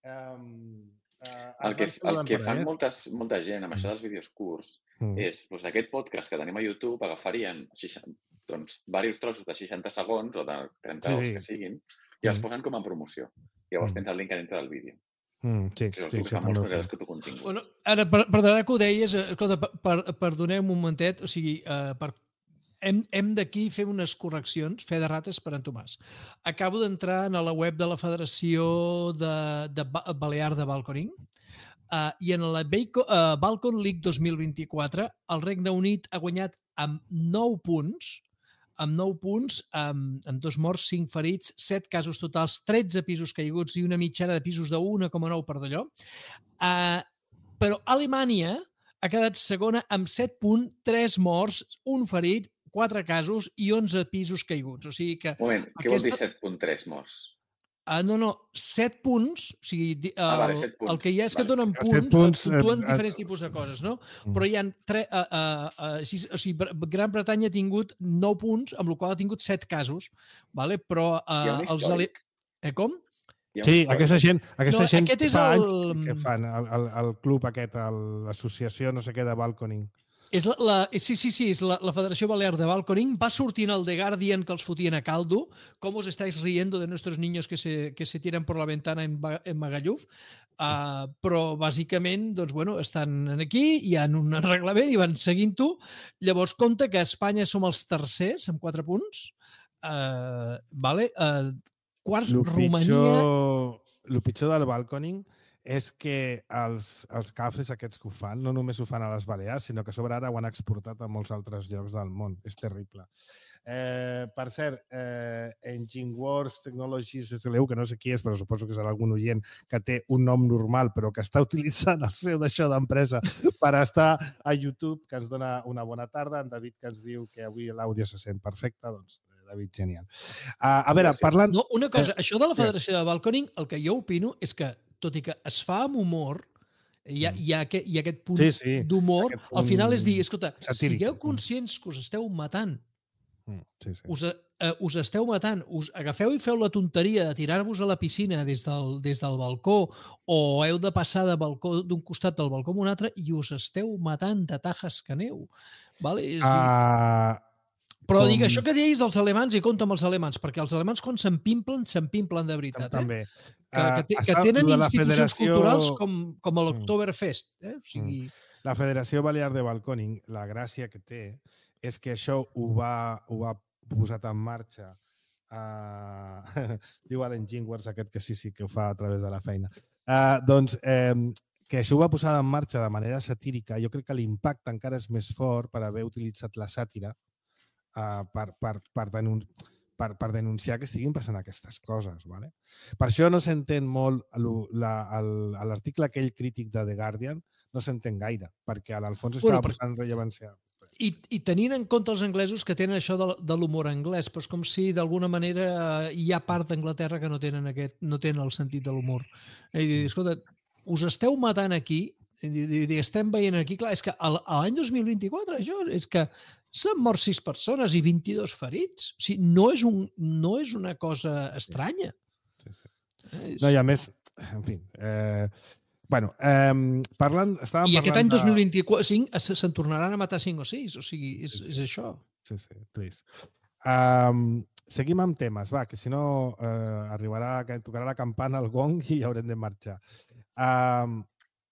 Um, uh, el que, el que fan moltes, molta gent amb això dels vídeos curts mm. és, doncs, aquest podcast que tenim a YouTube agafarien seixanta, doncs, diversos trossos de seixanta segons o de trenta sí, sí. que siguin i els posen com a promoció. Llavors mm. tens el link a dintre del vídeo. Mm, sí, si sí, sí, sí, bueno, ara, per, per donar que ho deies, escolta, per, per donar un momentet, o sigui, uh, per Hem, hem d'aquí fer unes correccions, fe de rates per en Tomàs. Acabo d'entrar a la web de la Federació de, de Balear de Balconing uh, i en la Balcon, uh, Balcon League dos mil vint-i-quatre el Regne Unit ha guanyat amb nou punts, amb nou punts, amb, amb dos morts, cinc ferits, set casos totals, tretze pisos caiguts i una mitjana de pisos de un coma nou per d'allò. Uh, però Alemanya ha quedat segona amb set punts, tres morts, un ferit, quatre casos i onze pisos caiguts. O sigui que... Un moment, què aquesta... vol dir set coma tres morts? Ah, no, no, set punts, o sigui, el, ah, vale, set punts. El que hi ha és que vale. donen punts, punts puntuen eh, diferents eh, tipus de coses, no? Mm. Però hi ha... Tre, uh, uh, uh, sis, o sigui, Gran Bretanya ha tingut nou punts, amb la qual ha tingut set casos, vale? Però uh, els... Ale... Eh, com? Sí, aquesta gent, aquesta no, gent fa el... anys que fan, el, el, el club aquest, l'associació no sé què de balconing. És la, la, sí, sí, sí, és la, la Federació Balear de Balconing. Va sortir en el The Guardian que els fotien a caldo. ¿Cómo os estáis riendo de nuestros niños que se, que se tiran por la ventana en, en Magalluf? Uh, però, bàsicament, doncs, bueno, estan aquí, hi ha un reglament i van seguint-ho. Llavors, compte que a Espanya som els tercers, amb quatre punts. Uh, vale? Uh, quarts, lo Romania... Pitjor, el pitjor del balconing és que els, els cafres aquests que ho fan, no només ho fan a les Balears, sinó que a sobre ara ho han exportat a molts altres llocs del món. És terrible. Eh, per cert, eh, Engine Works Technologies S L U, que no sé qui és, però suposo que serà algun oient que té un nom normal, però que està utilitzant el seu d'això d'empresa per estar a YouTube, que ens dona una bona tarda. En David, que ens diu que avui l'àudio se sent perfecte, doncs David, genial. Uh, a veure, parlant... No, una cosa, eh, això de la Federació de Balconing, el que jo opino és que, tot i que es fa amb humor, hi ha, hi ha, aquest, hi ha aquest punt sí, sí, d'humor, punt al final és dir, escolta, satíric. Sigueu conscients que us esteu matant. Mm, sí, sí. Us, uh, us esteu matant. Us agafeu i feu la tonteria de tirar-vos a la piscina des del, des del balcó o heu de passar de balcó d'un costat del balcó a un altre i us esteu matant de tajes que aneu. Vale? És uh... dir... Però com... dic, això que deies dels alemans, i compta amb els alemans, perquè els alemans quan s'empimplen, s'empimplen de veritat. També. Eh? Que, que, te, que tenen de institucions Federació... culturals com, com l'Oktoberfest. Eh? O sigui... La Federació Balear de Balconing, la gràcia que té és que això ho va, ho va posat en marxa. Uh... Diu Allen Jingworth, aquest que sí, sí, que ho fa a través de la feina. Uh, doncs... Eh, que això ho va posar en marxa de manera satírica. Jo crec que l'impacte encara és més fort per haver utilitzat la sàtira Uh, per, per, per, denun... per, per denunciar que estiguin passant aquestes coses. Vale? Per això no s'entén molt l'article aquell crític de The Guardian, no s'entén gaire, perquè a l'Alfons estava Bueno, per- posant rellevància. I, I tenint en compte els anglesos que tenen això de, de l'humor anglès, però és com si d'alguna manera eh, hi ha part d'Anglaterra que no tenen, aquest, no tenen el sentit de l'humor. I dir, escolta, us esteu matant aquí, i dir, dir, estem veient aquí, clar, és que a l'any dos mil vint-i-quatre això és que s'han mort sis persones i vint-i-dos ferits. O sigui, no és, un, no és una cosa estranya. Sí, sí. És... No, i a més, en fi, eh, bueno, eh, parlant, estàvem I parlant aquest any de... dos mil vint-i-cinc se'n tornaran a matar cinc o sis, o sigui, és, Sí, sí. és això. Sí, sí, trist. Um, seguim amb temes, va, que si no eh, arribarà, que tocarà la campana, el gong i haurem de marxar. Um,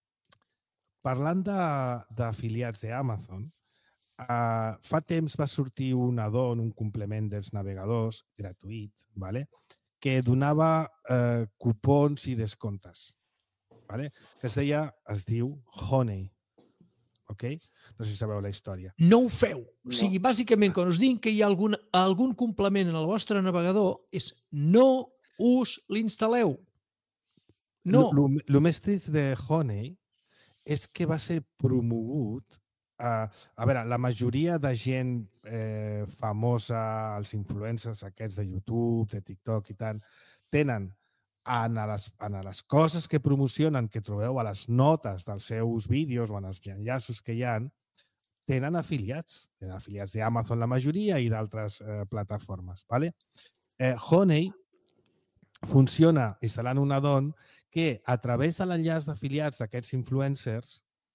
parlant de- d'afiliats d'Amazon, uh, fa temps va sortir un add-on, un complement dels navegadors gratuït, vale? Que donava eh, cupons i descomptes, vale? Que es deia, es diu Honey, ok? No sé si sabeu la història. No ho feu. O No. sigui, bàsicament, quan us diuen que hi ha algun, algun complement en el vostre navegador, és no us l'instal·leu. No. El més trist de Honey és que va ser promogut. Uh, a veure, la majoria de gent eh, famosa, els influencers aquests de YouTube, de TikTok i tant, tenen en les, en les coses que promocionen, que trobeu a les notes dels seus vídeos o en els enllaços que hi ha, tenen afiliats. Tenen afiliats d'Amazon la majoria i d'altres eh, plataformes. Vale? Eh, Honey funciona instal·lant un add-on que a través de l'enllaç d'afiliats d'aquests influencers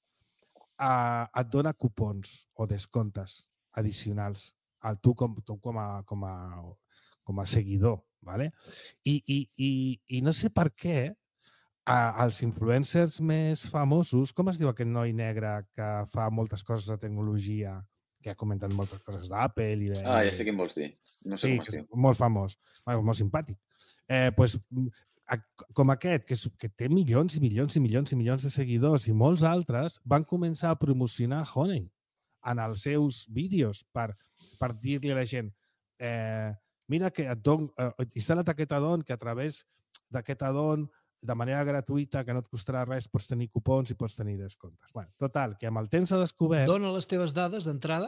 eh, et dona cupons o descomptes addicionals a tu com, tu com, a, com, a, com a seguidor. Vale? I, i, i, I no sé per què a, els influencers més famosos, com es diu aquest noi negre que fa moltes coses de tecnologia, que ha comentat moltes coses d'Apple i de... Ah, ja sé quin vols dir. No sé Sí, com que es és diu. molt famós, bueno, molt simpàtic. Eh, pues, a- com aquest, que, és, que té milions i milions i milions i milions de seguidors i molts altres, van començar a promocionar Honey en els seus vídeos per, per dir-li a la gent eh, mira que et don, eh, instal·la't aquest add-on, que a través d'aquest add-on de manera gratuïta, que no et costarà res, pots tenir cupons i pots tenir descomptes. Bueno, total, que amb el temps s'ha descobert... Dona les teves dades d'entrada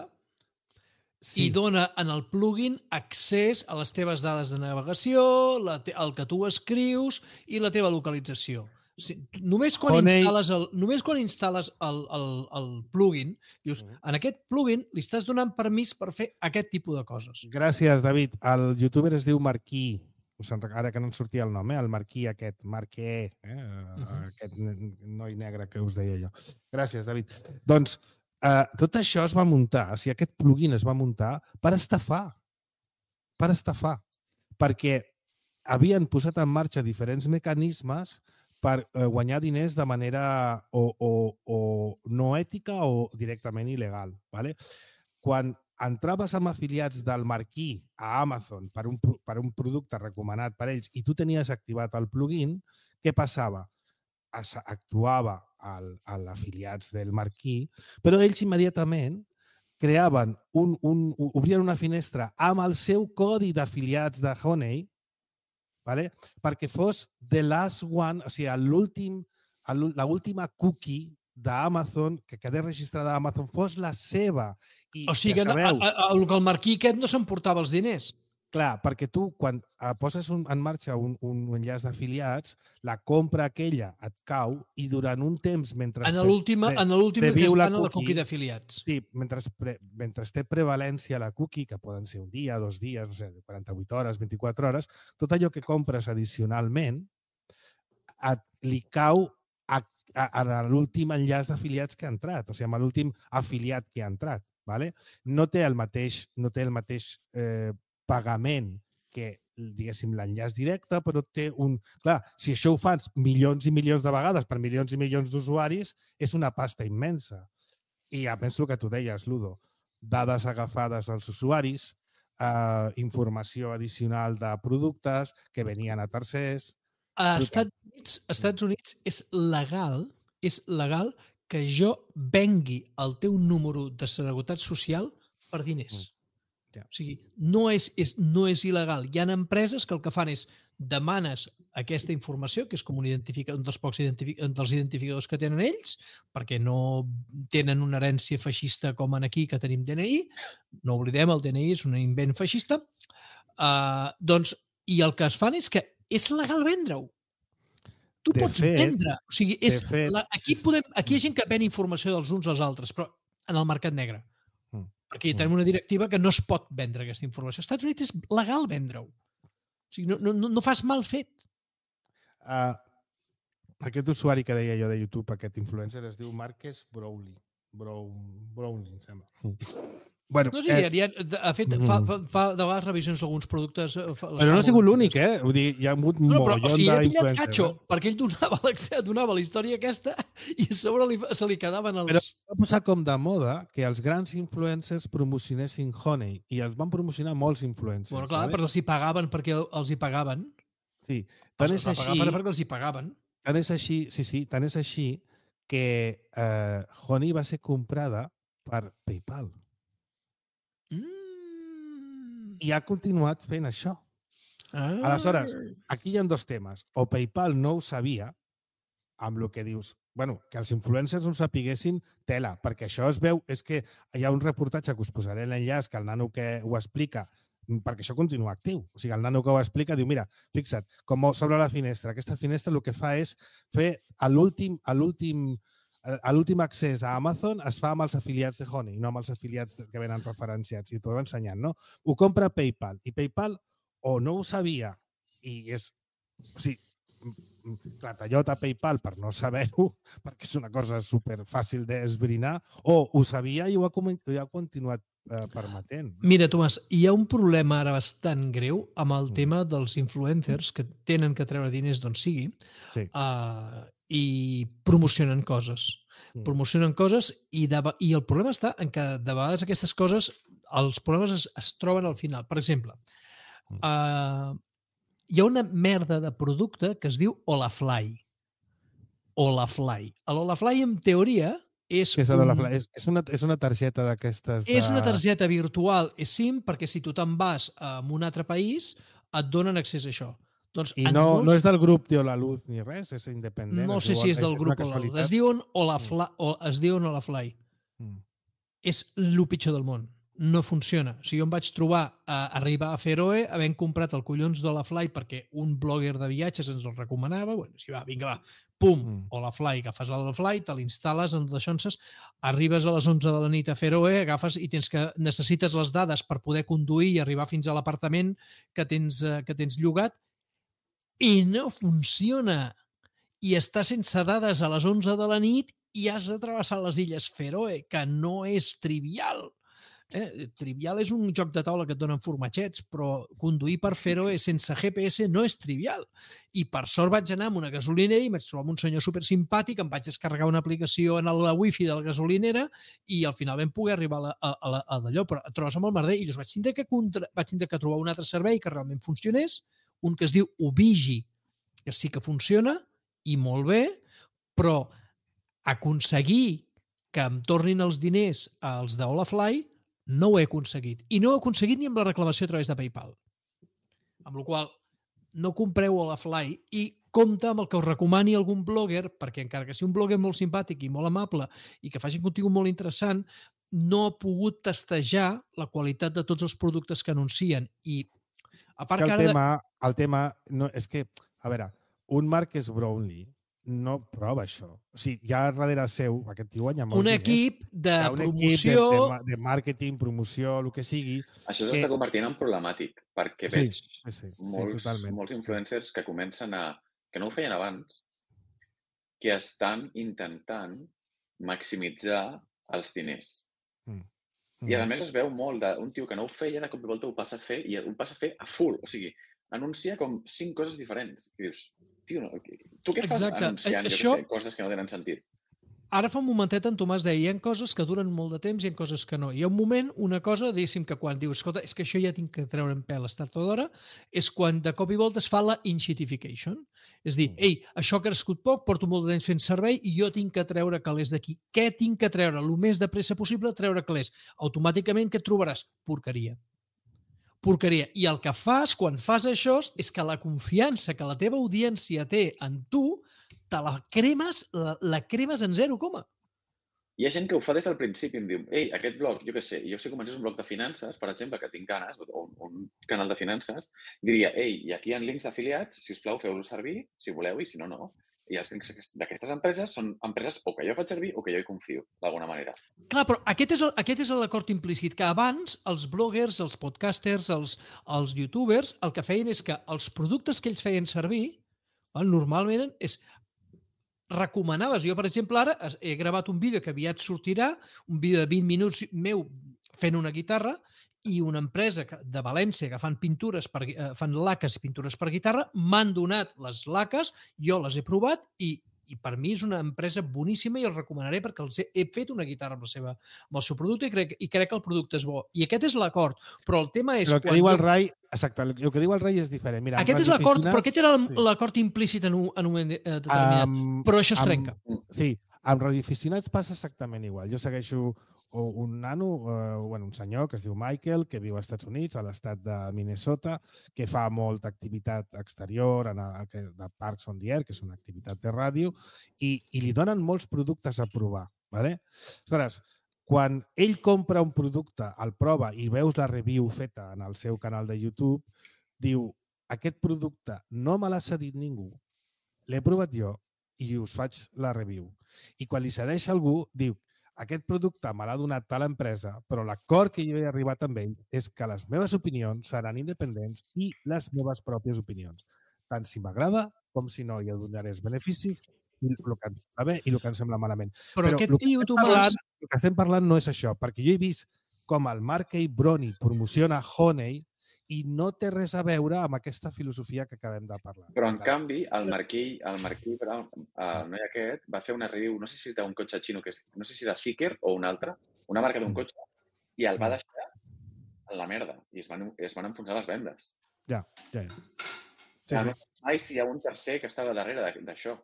Sí, i dona en el plugin accés a les teves dades de navegació, la te el que tu escrius i la teva localització. Sí, només quan Honey- instal·les el, només quan instal·les el, el, el plugin, dius, Mhm. en aquest plugin li estàs donant permís per fer aquest tipus de coses. gràcies, David. El youtuber es diu Marquí. Us en, ara que no em sortia el nom, eh? El Marquí aquest, Marqué, eh? Uh -huh. Aquest noi negre que us deia jo. Gràcies, David. Doncs eh, tot això es va muntar, o sigui, aquest plugin es va muntar per estafar. Per estafar. Perquè havien posat en marxa diferents mecanismes per eh, guanyar diners de manera o, o, o no ètica o directament il·legal. ¿Vale? Quan entraves amb afiliats del Marquí a Amazon per un, per un producte recomanat per ells i tu tenies activat el plugin, què passava? Es, actuava el, el afiliats del Marquí, però ells immediatament creaven un, un, un, obrien una finestra amb el seu codi d'afiliats de Honey, ¿vale? Perquè fos the last one, o sigui, l'últim, l'última cookie d'Amazon, que quedés registrada a Amazon, fos la seva. I O sigui, ja que sabeu, a, a, a, el Marquí aquest no s'emportava els diners. clar, perquè tu, quan eh, poses un, en marxa un, un enllaç d'afiliats, la compra aquella et cau i durant un temps, mentre... En l'últim que previu la estan a la cookie, cookie d'afiliats. Sí, mentre, pre, mentre té prevalència la cookie, que poden ser un dia, dos dies, no sé, quaranta-vuit hores, vint-i-quatre hores, tot allò que compres addicionalment et, li cau a, a, a l'últim enllaç d'afiliats que ha entrat, o sigui, amb l'últim afiliat que ha entrat. ¿Vale? No té el mateix, no té el mateix eh, pagament que, diguéssim, l'enllaç directe, però té un... Clar, si això ho fas milions i milions de vegades per milions i milions d'usuaris, és una pasta immensa. I a més el que tu deies, Ludo, dades agafades dels usuaris, eh, informació addicional de productes que venien a tercers... A Estats Units, a Estats Units és legal, és legal que jo vengui el teu número de seguretat social per diners. O sigui, no és, és, no és il·legal. Hi ha empreses que el que fan és demanes aquesta informació, que és com un, un dels pocs identific dels identificadors que tenen ells, perquè no tenen una herència feixista com en aquí, que tenim D N I, no oblidem, el D N I és un invent feixista, uh, doncs, i el que es fan és que és legal vendre-ho. Tu De pots fet, vendre. O sigui, és, fet, la, aquí, sí, podem, aquí hi ha gent que ven informació dels uns als altres, però en el mercat negre. Mm. Perquè tenim una directiva que no es pot vendre aquesta informació. Als Estats Units és legal vendre-ho. O sigui, no, no, no fas mal fet. Uh, aquest usuari que deia jo de YouTube, aquest influencer, es diu Marques Brownlee. Brown, Brownlee, em sembla. Bueno, No sé, eh, ja, ha fet, fa, fa, fa de vegades revisions d'alguns productes. Però no ha sigut l'únic, eh? Vull dir, hi ha hagut un no, però, o mogollon sigui, ell ha pillat d'influencers. catxo, Eh? perquè ell donava, donava la història aquesta i a sobre li, se li quedaven els... Però va posar com de moda que els grans influencers promocionessin Honey i els van promocionar molts influencers. Bueno, clar, vale? perquè els hi pagaven perquè els hi pagaven. Sí, tant Els és va així, pagar perquè els hi pagaven. tant és així, sí, sí, tant és així que eh, Honey va ser comprada per PayPal Mm. i ha continuat fent això. Ah. Aleshores, aquí hi ha dos temes. O PayPal no ho sabia, amb el que dius, bueno, que els influencers no ho sapiguessin, tela, perquè això es veu, és que hi ha un reportatge que us posaré l'enllaç, que el nano que ho explica, perquè això continua actiu. O sigui, el nano que ho explica diu, mira, fixa't, com sobre la finestra. Aquesta finestra el que fa és fer a l'últim a l'últim a l'últim accés a Amazon es fa amb els afiliats de Honey, no amb els afiliats que venen referenciats. I t'ho va ensenyant, no? Ho compra PayPal. I PayPal o no ho sabia i és... O sigui, clatallot a PayPal per no saber-ho, perquè és una cosa super fàcil d'esbrinar, o ho sabia i ho ha, i ha continuat eh, permetent. Mira, Tomàs, hi ha un problema ara bastant greu amb el tema dels influencers que tenen que treure diners d'on sigui Sí. uh, i promocionen coses. Mm. Promocionen coses i, de, i el problema està en que de vegades aquestes coses, els problemes es, es troben al final. Per exemple, uh, hi ha una merda de producte que es diu Olafly. Olafly. L'Olafly, en teoria, és, Què és, un, la, és, és, una, és una targeta d'aquestes... De... és una targeta virtual eSIM perquè si tu te'n vas a un altre país et donen accés a això. Doncs I en no, molts... no és del grup de la Luz ni res, és independent. No es sé diu, si és del és grup o la Luz. Es diuen Olafly. O, es diuen Olafly. Mm. És el pitjor del món. No funciona. O sigui, jo em vaig trobar a arribar a Feroe havent comprat el collons d'Olafly perquè un blogger de viatges ens el recomanava. Bueno, si va, vinga, va. Pum, mm. Olafly. Agafes l'Olafly, te l'instal·les, en deixonses, arribes a les onze de la nit a Feroe, agafes i tens que necessites les dades per poder conduir i arribar fins a l'apartament que tens, que tens llogat i no funciona. I està sense dades a les onze de la nit i has de travessar les illes Feroe, que no és trivial. Eh? Trivial és un joc de taula que et donen formatgets, però conduir per Feroe sense G P S no és trivial. I per sort vaig anar a una gasolinera i vaig trobar un senyor supersimpàtic, em vaig descarregar una aplicació en la wifi de la gasolinera i al final vam poder arribar a, a, a, a d'allò, però et trobes amb el merder i llavors vaig tindre, que contra... vaig tindre que trobar un altre servei que realment funcionés, un que es diu Ubigi, que sí que funciona i molt bé, però aconseguir que em tornin els diners als d'Olafly no ho he aconseguit. I no ho he aconseguit ni amb la reclamació a través de PayPal. Amb la qual cosa, no compreu Olafly i compte amb el que us recomani algun blogger, perquè encara que sigui un blogger molt simpàtic i molt amable i que faci contingut molt interessant, no ha pogut testejar la qualitat de tots els productes que anuncien. I a part és que el, que ara... tema, el tema no, és que, a veure, un Marques Brownlee no prova això. O sigui, hi ha darrere seu, aquest tio guanya molts un diners. equip de un promoció... Equip de, de, de màrqueting, promoció, el que sigui. Això s'està que... convertint en problemàtic, perquè sí, veig sí, sí, molts, sí, molts influencers que comencen a... que no ho feien abans, que estan intentant maximitzar els diners. Mm. Mm. I a més es veu molt d'un tio que no ho feia, de cop i volta ho passa a fer, i ho passa a fer a full. O sigui, anuncia com cinc coses diferents. I dius, tio, no, tu què fas Exacte. anunciant, Això... jo què sé, coses que no tenen sentit? Ara fa un momentet en Tomàs deia, hi ha coses que duren molt de temps i hi ha coses que no. Hi ha un moment, una cosa, diguéssim, que quan dius, escolta, és que això ja tinc que treure en pèl estar tota d'hora, és quan de cop i volta es fa la inshitification. És dir, ei, això ha crescut poc, porto molt de temps fent servei i jo tinc que treure calés d'aquí. Què tinc que treure? El més de pressa possible treure calés. Automàticament què et trobaràs? Porqueria. porqueria. I el que fas quan fas això és que la confiança que la teva audiència té en tu, te la cremes, la, la cremes en zero coma. Hi ha gent que ho fa des del principi, em diu, ei, aquest blog, jo què sé, jo si comencés un blog de finances, per exemple, que tinc ganes, o un, un canal de finances, diria, ei, i aquí hi ha links d'afiliats, si us plau, feu-lo servir, si voleu, i si no, no. I els links d'aquestes empreses són empreses o que jo faig servir o que jo hi confio, d'alguna manera. Clar, però aquest és, el, aquest és l'acord implícit, que abans els bloggers, els podcasters, els, els youtubers, el que feien és que els productes que ells feien servir, normalment és recomanaves. Jo, per exemple, ara he gravat un vídeo que aviat sortirà, un vídeo de vint minuts meu fent una guitarra, i una empresa de València que fan pintures, per, fan laques i pintures per guitarra, m'han donat les laques, jo les he provat i, i per mi és una empresa boníssima i els recomanaré perquè els he, he fet una guitarra amb, la seva, amb el seu producte i crec, i crec que el producte és bo. I aquest és l'acord. Però el tema és... Però el que diu el Rai, exacte, el que diu el Rai és diferent. Mira, aquest és l'acord, però aquest era l'acord sí. implícit en un, en un moment determinat. Um, però això es trenca. Amb, sí, amb radioaficionats passa exactament igual. Jo segueixo un nano, uh, bueno, un senyor que es diu Michael, que viu als Estats Units, a l'estat de Minnesota, que fa molta activitat exterior, en el, de Parks on the Air, que és una activitat de ràdio, i, i li donen molts productes a provar. ¿Vale? Aleshores, quan ell compra un producte, el prova i veus la review feta en el seu canal de YouTube, diu, aquest producte no me l'ha cedit ningú, l'he provat jo i us faig la review. I quan li cedeix algú, diu, aquest producte me l'ha donat tal empresa, però l'acord que jo he arribat amb ell és que les meves opinions seran independents i les meves pròpies opinions. Tant si m'agrada com si no, jo donaré els beneficis i el que ens sembla bé i el que ens sembla malament. Però, però aquest tio, Tomàs... Parlant, el que estem parlant no és això, perquè jo he vist com el Mark A. Brony promociona Honey i no té res a veure amb aquesta filosofia que acabem de parlar. Però, en canvi, el Marquí, el Marquí Brown, el noi aquest, va fer una review, no sé si d'un cotxe xino, que és, no sé si de Zeekr o un altre, una marca d'un cotxe, i el va deixar en la merda. I es van, es van enfonsar les vendes. Ja, ja, ja. Sí, sí. Ai, sí, hi ha un tercer que estava darrere d'això.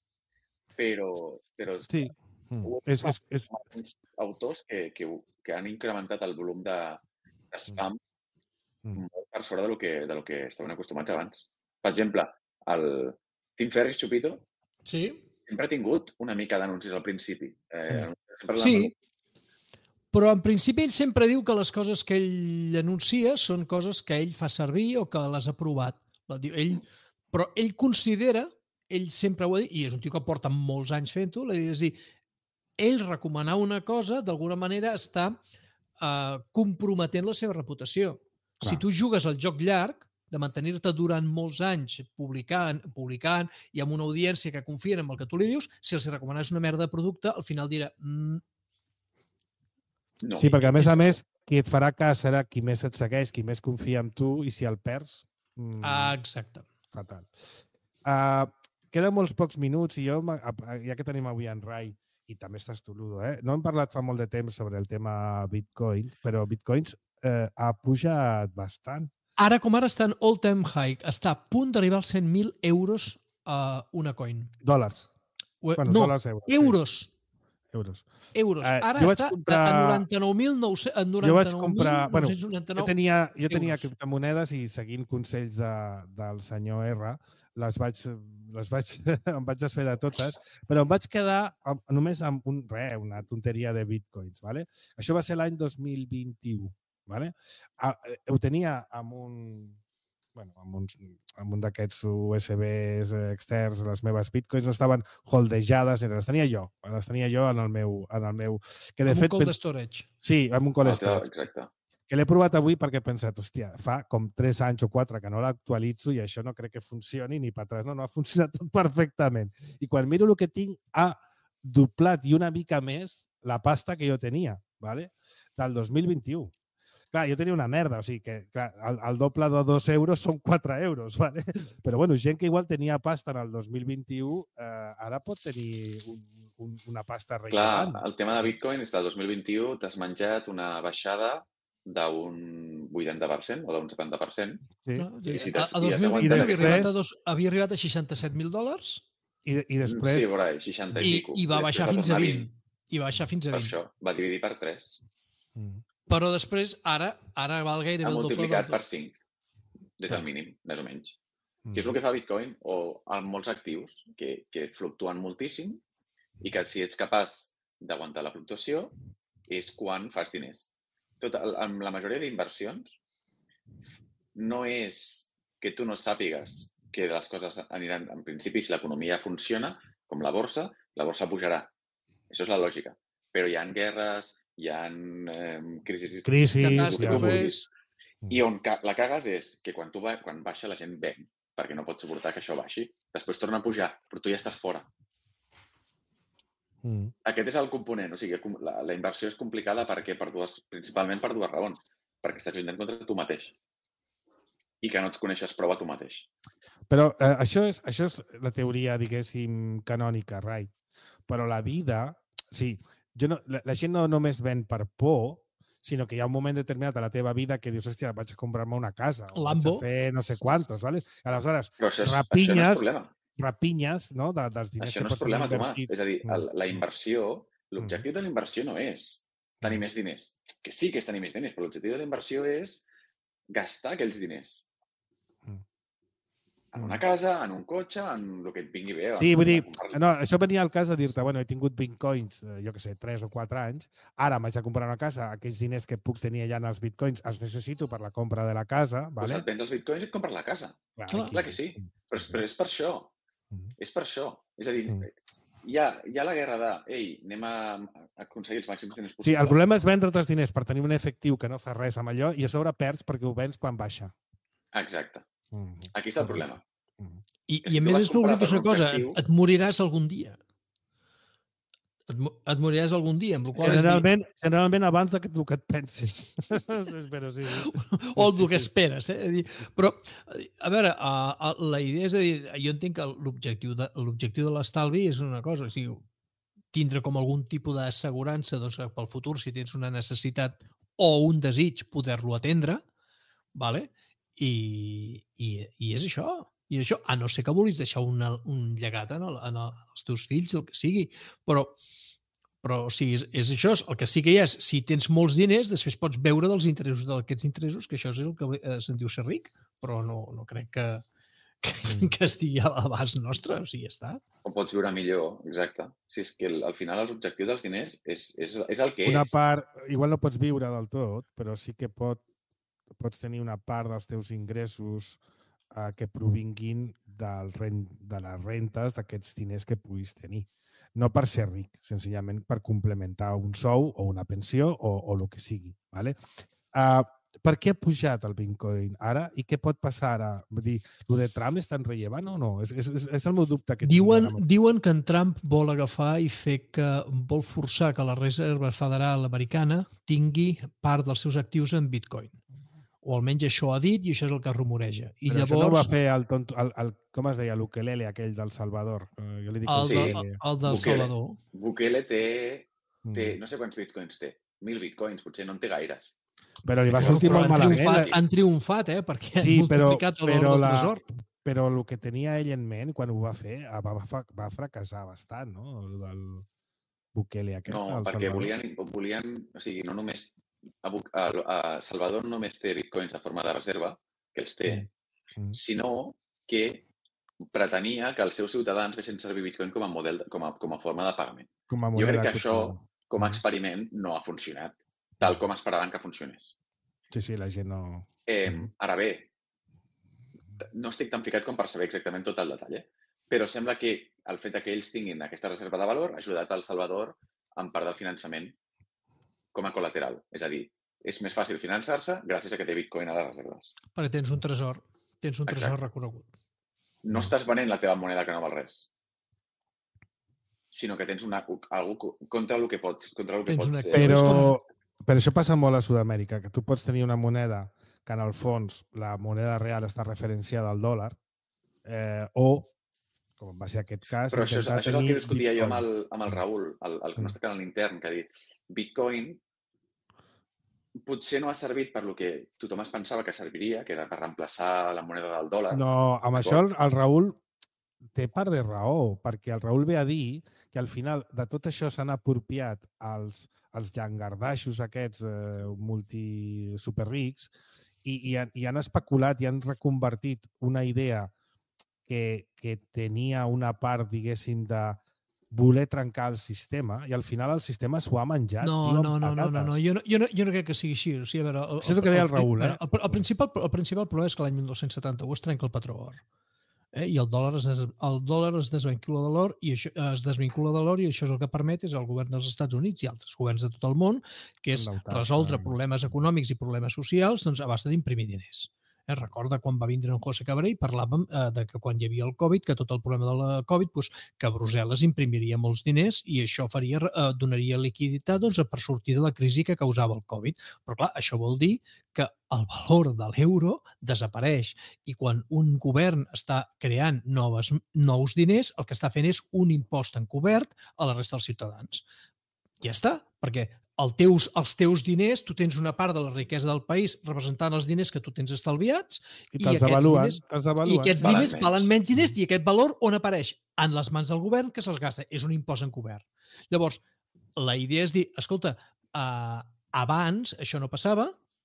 Però... però sí. Mm. És, és, és... uns autors que, que, que han incrementat el volum de, de spam Mm. molt per sobre del que, del que estaven acostumats abans. Per exemple, el Tim Ferriss, Chupito, sí. sempre ha tingut una mica d'anuncis al principi. Eh, mm. Sí, però en principi ell sempre diu que les coses que ell anuncia són coses que ell fa servir o que les ha provat. Ell, però ell considera, ell sempre ho ha dit, i és un tio que porta molts anys fent-ho, és dir, ell recomanar una cosa, d'alguna manera està eh, comprometent la seva reputació. Clar. Si tu jugues al joc llarg, de mantenir-te durant molts anys publicant, publicant i amb una audiència que confien en el que tu li dius, si els recomanes una merda de producte, al final dirà... Mm, no. Sí, perquè a més a més, qui et farà cas serà qui més et segueix, qui més confia en tu, i si el perds... Mm, ah, exacte. Fatal. Uh, queden molts pocs minuts i jo, ja que tenim avui en Rai, i també estàs tu, Ludo, eh? No hem parlat fa molt de temps sobre el tema Bitcoin, però Bitcoins eh, ha pujat bastant. Ara com ara està en all-time high. Està a punt d'arribar als cent mil euros a una coin. Dòlars. O, bueno, no, dòlars, euros. Euros. Sí. Euros. Euros. Ara està comprar... a noranta-nou mil nou-cents... Jo vaig comprar... Bueno, jo tenia, jo euros. tenia criptomonedes i seguint consells de, del senyor R, les vaig, les vaig, em vaig desfer de totes, però em vaig quedar amb, només amb un, re, una tonteria de bitcoins. ¿vale? Això va ser l'any dos mil vint-i-u. ¿vale? Ho tenia amb un... Bueno, amb, uns, amb un d'aquests U S Bs externs, les meves bitcoins no estaven holdejades, les tenia jo, les tenia jo en el meu... En el meu que de amb fet, un cold storage. Sí, amb un cold ah, storage. Exacte. Que l'he provat avui perquè he pensat, hòstia, fa com tres anys o quatre que no l'actualitzo i això no crec que funcioni ni per atrás. No, no, ha funcionat tot perfectament. I quan miro el que tinc, ha doblat i una mica més la pasta que jo tenia, ¿vale? Del dos mil vint-i-u. Clar, jo tenia una merda, o sigui que clar, el, el doble de dos euros són quatre euros, ¿vale? Però bueno, gent que igual tenia pasta en el dos mil vint-i-u, eh, ara pot tenir un, un, una pasta rellevant. Clar, el tema de Bitcoin és del dos mil vint-i-u, t'has menjat una baixada d'un vuitanta per cent o d'un setanta per cent. Sí. No, i si a, a dos mil vint havia, després... arribat a dos, havia arribat a seixanta-set mil dòlars? I, i després... Sí, por ahí, seixanta i, i pico. I va baixar fins a vint. I va baixar fins a vint. Per això, va dividir per tres. Mm. Però després, ara, ara val gairebé Ha el doble. multiplicat del- per cinc, des del mínim, més o menys. Mm. Que és el que fa Bitcoin o amb molts actius que, que fluctuen moltíssim i que si ets capaç d'aguantar la fluctuació és quan fas diners. Tot, amb la majoria d'inversions no és que tu no sàpigues que les coses aniran, en principi, si l'economia funciona, com la borsa, la borsa pujarà. Això és la lògica. Però hi ha guerres, hi ha eh, crisis, Crisis, el que ja. tu Catàstrofes. vulguis. I on ca la cagues és que quan, tu va, quan baixa la gent ven, perquè no pot suportar que això baixi. Després torna a pujar, però tu ja estàs fora. Mm. Aquest és el component. O sigui, la, la inversió és complicada perquè per dues, principalment per dues raons. Perquè estàs lluitant contra tu mateix i que no et coneixes prou a tu mateix. Però eh, això, és, això és la teoria, diguéssim, canònica, Rai. Però la vida... Sí, jo no, la, la gent no només ven per por, sinó que hi ha un moment determinat a la teva vida que dius, hòstia, vaig a comprar-me una casa, o Lambo. vaig a fer no sé quantos, ¿vale? Aleshores, Però això, és, rapinyes, això no és problema. rapinyes no, de, dels diners Això que no és pots problema, tenir Tomàs. invertits. És a dir, el, la Mm. inversió, l'objectiu de la inversió no és tenir més diners. Que sí que és tenir més diners, però l'objectiu de la inversió és gastar aquells diners. Mm. En una casa, en un cotxe, en el que et vingui bé. Sí, vull dir, comprar- no, això venia al cas de dir-te, bueno, he tingut bitcoins, eh, jo que sé, tres o quatre anys, ara em vaig a comprar una casa, aquells diners que puc tenir allà en els bitcoins els necessito per la compra de la casa, Doncs ¿vale? et vens els bitcoins i et compres la casa. Clar, Clar. Clar que sí. Però, és- però és per això. Mm. És per això. És a dir, Mm. hi ha, hi ha la guerra de, ei, anem a a aconseguir els màxims diners Sí, possibles. el problema és vendre't els diners per tenir un efectiu que no fa res amb allò i a sobre perds perquè ho vens quan baixa. Exacte. Mm. Aquí està el problema. Mm. I, Que i si a tu més vas és que comprar oblides per una un cosa, et, objectiu- et moriràs algun dia. Et, mo- et moriràs algun dia, amb la qual cosa és dir, Generalment, generalment abans de que tu que et pensis. Però sí, sí. o el Sí, que sí. esperes. Eh? És a dir, però, a veure, a, a, la idea és a dir, jo entenc que l'objectiu de, l'objectiu de l'estalvi és una cosa, o sigui, tindre com algun tipus d'assegurança doncs, pel futur, si tens una necessitat o un desig, poder-lo atendre, vale? I, i, i és això. I és això, a no ser que vulguis deixar una, un llegat en, el, en el, els teus fills, el que sigui. Però, però o sigui, és, és això, el que sí que hi és, si tens molts diners, després pots veure dels interessos d'aquests interessos, que això és el que eh, se'n diu ser ric, però no, no crec que, que, que estigui a l'abast nostre, o sigui, ja està. O pots viure millor, exacte. Si és que el- al final els objectius dels diners és, és, és el que Una és. part, igual no pots viure del tot, però sí que pot, pots tenir una part dels teus ingressos eh, que provinguin del rent, de les rentes d'aquests diners que puguis tenir. No per ser ric, senzillament per complementar un sou o una pensió o, o el que sigui. ¿Vale? Uh, per què ha pujat el Bitcoin ara i què pot passar ara? Vull dir, el de Trump és tan rellevant o no? És, és, és el meu dubte que tinc Diuen, ara mateix. diuen que en Trump vol agafar i fer que vol forçar que la Reserva Federal Americana tingui part dels seus actius en Bitcoin. O almenys això ha dit i això és el que rumoreja. I Però llavors, això no ho va fer el, tonto, el, el, com es deia, l'ukelele aquell del Salvador. Eh, Jo li dic el, Sí. de, ukelele. el del Bukele. Salvador. Bukele té, té, Mm. no sé quants bitcoins té. Mil bitcoins, potser no en té gaires. Però li va Però- sortir Però molt han malament. triomfat, han triomfat, eh? Perquè Sí, han però, multiplicat el però, valor del la, tresor. però el que tenia ell en ment quan ho va fer ah, va, va, va fracassar bastant, no? El del Bukele aquest. No, el perquè Salvador. volien, volien, o sigui, no només, a, Bu- a, a Salvador no només té bitcoins de forma de reserva, que els té, Mm. sinó que pretenia que els seus ciutadans fessin servir bitcoin com a model, com a, com a forma de pagament. Com a Jo moneda crec que això, cultural. com a Mm. experiment, no ha funcionat tal com esperaven que funcionés. Sí, sí, la gent no... Eh, Mm. ara bé, no estic tan ficat com per saber exactament tot el detall, eh? Però sembla que el fet que ells tinguin aquesta reserva de valor ha ajudat al Salvador en part del finançament com a col·lateral. És a dir, és més fàcil finançar-se gràcies a que té bitcoin a les reserves. Perquè tens un tresor. Tens un tresor Exacte. reconegut. No estàs venent la teva moneda que no val res, sinó que tens una, algú contra el que pots, contra el que Tens pots... una- eh, Però, però això passa molt a Sud-amèrica, que tu pots tenir una moneda que en el fons la moneda real està referenciada al dòlar, eh, o, com va ser aquest cas, Però això és, intentar això és el tenir que discutia jo amb Bitcoin. el, amb el Raül, el, el Mm. nostre canal intern, que ha dit Bitcoin potser no ha servit per lo que tothom es pensava que serviria, que era per reemplaçar la moneda del dòlar. No, amb això el, el Raül té part de raó, perquè el Raül ve a dir que al final de tot això s'han apropiat els, els llangardaixos aquests eh, multi superrics i, i, han, i han especulat i han reconvertit una idea que, que tenia una part, diguéssim, de voler trencar el sistema i al final el sistema s'ho ha menjat, No, tio, amb no, no, no, no, no. patates. Jo no, jo no, jo no crec que sigui així. O sigui, a veure, el, Això és el que deia el Raül, eh? El, el, el, principal, el principal problema és que l'any dinou setanta-u es trenca el patró or. Eh? I el dòlar, es des, el dòlar es desvincula de l'or i això es desvincula de l'or i això és el que permet és el govern dels Estats Units i altres governs de tot el món, que és resoldre problemes econòmics i problemes socials doncs, a base d'imprimir diners. Eh, recorda quan va vindre en José Cabré i parlàvem eh, de que quan hi havia el Covid, que tot el problema de la Covid, doncs, que Brussel·les imprimiria molts diners i això faria, eh, donaria liquiditat doncs, per sortir de la crisi que causava el Covid. Però clar, això vol dir que el valor de l'euro desapareix i quan un govern està creant noves, nous diners, el que està fent és un impost encobert a la resta dels ciutadans. Ja està, perquè el teus, els teus diners, tu tens una part de la riquesa del país representant els diners que tu tens estalviats i, i aquests avaluen, diners, i aquests valen diners menys. valen menys diners i aquest valor on apareix? En les mans del govern que se'ls gasta. És un impost encobert. Llavors, la idea és dir, escolta, eh, abans això no passava,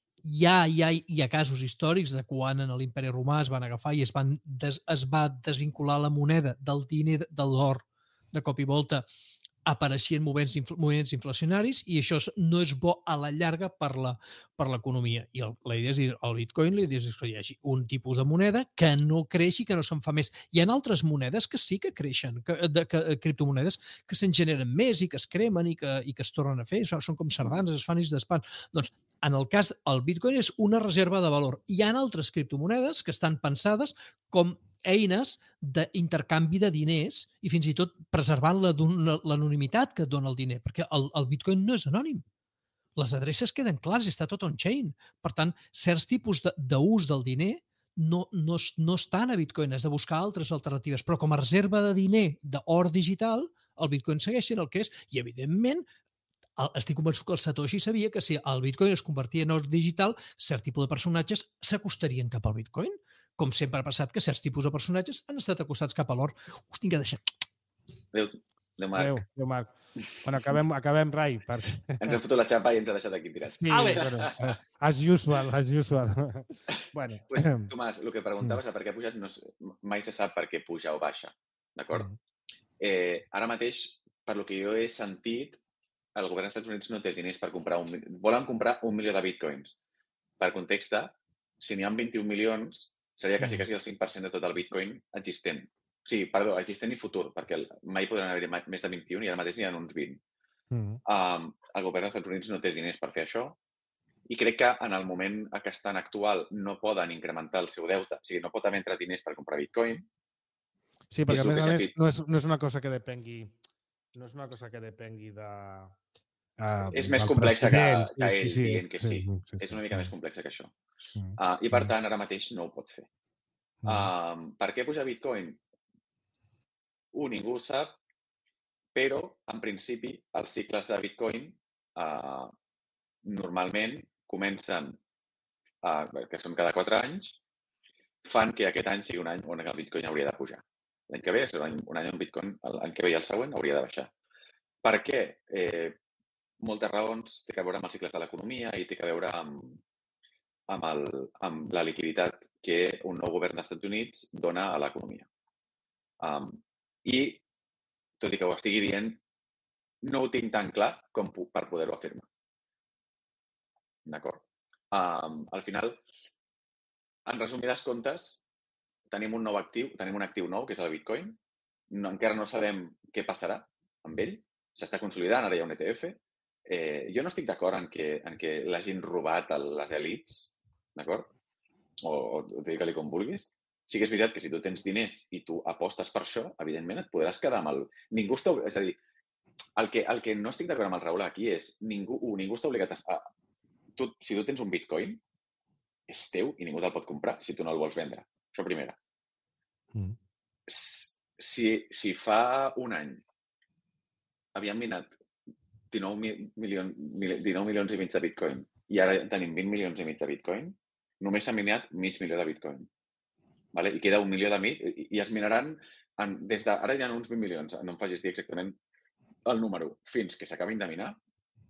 ja hi ha, hi ha casos històrics de quan en l'Imperi Romà es van agafar i es, van des, es va desvincular la moneda del diner de l'or de cop i volta, apareixien moviments, infl moviments inflacionaris i això no és bo a la llarga per l'economia. I el, la idea és dir, el Bitcoin, la idea és que hi hagi un tipus de moneda que no creixi, que no se'n fa més. Hi ha altres monedes que sí que creixen, que, de, que, criptomonedes que se'n generen més i que es cremen i que, i que es tornen a fer, són com sardanes, es fan i es desfan. Doncs, en el cas, el Bitcoin és una reserva de valor. Hi ha altres criptomonedes que estan pensades com eines d'intercanvi de diners i fins i tot preservant l'anonimitat que et dona el diner, perquè el, el Bitcoin no és anònim. Les adreces queden clares, està tot on-chain. Per tant, certs tipus d'ús de, del diner no, no, no estan a Bitcoin, has de buscar altres alternatives, però com a reserva de diner d'or digital, el Bitcoin segueix sent el que és i, evidentment, estic convençut que el Satoshi sabia que si el Bitcoin es convertia en or digital, cert tipus de personatges s'acostarien cap al Bitcoin. Com sempre ha passat que certs tipus de personatges han estat acostats cap a l'or. Us tinc que deixar. Adéu, adéu Marc. Adéu, adéu Marc. Bueno, acabem, acabem Rai. Per... Ens ha fotut la xapa i ens ha deixat aquí tirats. Sí, bueno, as usual, as usual. Bueno. Pues, Tomàs, el que preguntaves mm. per què ha pujat, no és, mai se sap per què puja o baixa, d'acord? Mm. Eh, ara mateix, per lo que jo he sentit, el govern dels Estats Units no té diners per comprar un... Volen comprar un milió de bitcoins. Per context, si n'hi ha vint-i-un milions, seria quasi, quasi el cinc per cent de tot el bitcoin existent. O sigui, perdó, existent i futur, perquè mai podran haver-hi més de vint-i-un i ara mateix n'hi ha uns vint. Mm. Um, el govern dels Estats Units no té diners per fer això i crec que en el moment que estan actual no poden incrementar el seu deute, o sigui, no pot haver entrat diners per comprar bitcoin. Sí, perquè a més a més no és, no és una cosa que depengui no és una cosa que depengui de... Uh, és més complexa que, que ell, sí, sí, dient que sí. sí, sí. És una mica més complexa que això. Uh, I, per tant, ara mateix no ho pot fer. Uh, per què puja Bitcoin? Un, ningú ho sap, però, en principi, els cicles de Bitcoin uh, normalment comencen, uh, que són cada quatre anys, fan que aquest any sigui un any on el Bitcoin hauria de pujar. L'any que ve és un any, un any on Bitcoin, l'any que ve i el següent, hauria de baixar. Per què? Eh, moltes raons, té a veure amb els cicles de l'economia i té a veure amb, amb, el, amb la liquiditat que un nou govern dels Estats Units dona a l'economia. Um, I, tot i que ho estigui dient, no ho tinc tan clar com per poder-ho afirmar. D'acord? Um, al final, en resumides comptes, tenim un nou actiu, tenim un actiu nou, que és el Bitcoin. No, encara no sabem què passarà amb ell. S'està consolidant, ara hi ha un E T F. Eh, jo no estic d'acord en que, en que l'hagin robat a les elits, d'acord? O, o digue-li com vulguis. Sí que és veritat que si tu tens diners i tu apostes per això, evidentment et podràs quedar amb el... Ningú està... És a dir, el que, el que no estic d'acord amb el Raül aquí és ningú, ningú està obligat a... Tu, si tu tens un Bitcoin, és teu i ningú te'l pot comprar si tu no el vols vendre. Això primera. Mm. Si, si fa un any havíem minat dinou milions, dinou milions i mig de Bitcoin i ara tenim vint milions i mig de Bitcoin, només s'ha minat mig milió de Bitcoin. Vale? I queda un milió de mig i, i es minaran en, des de... Ara hi ha uns vint milions, no em facis dir exactament el número, fins que s'acabin de minar,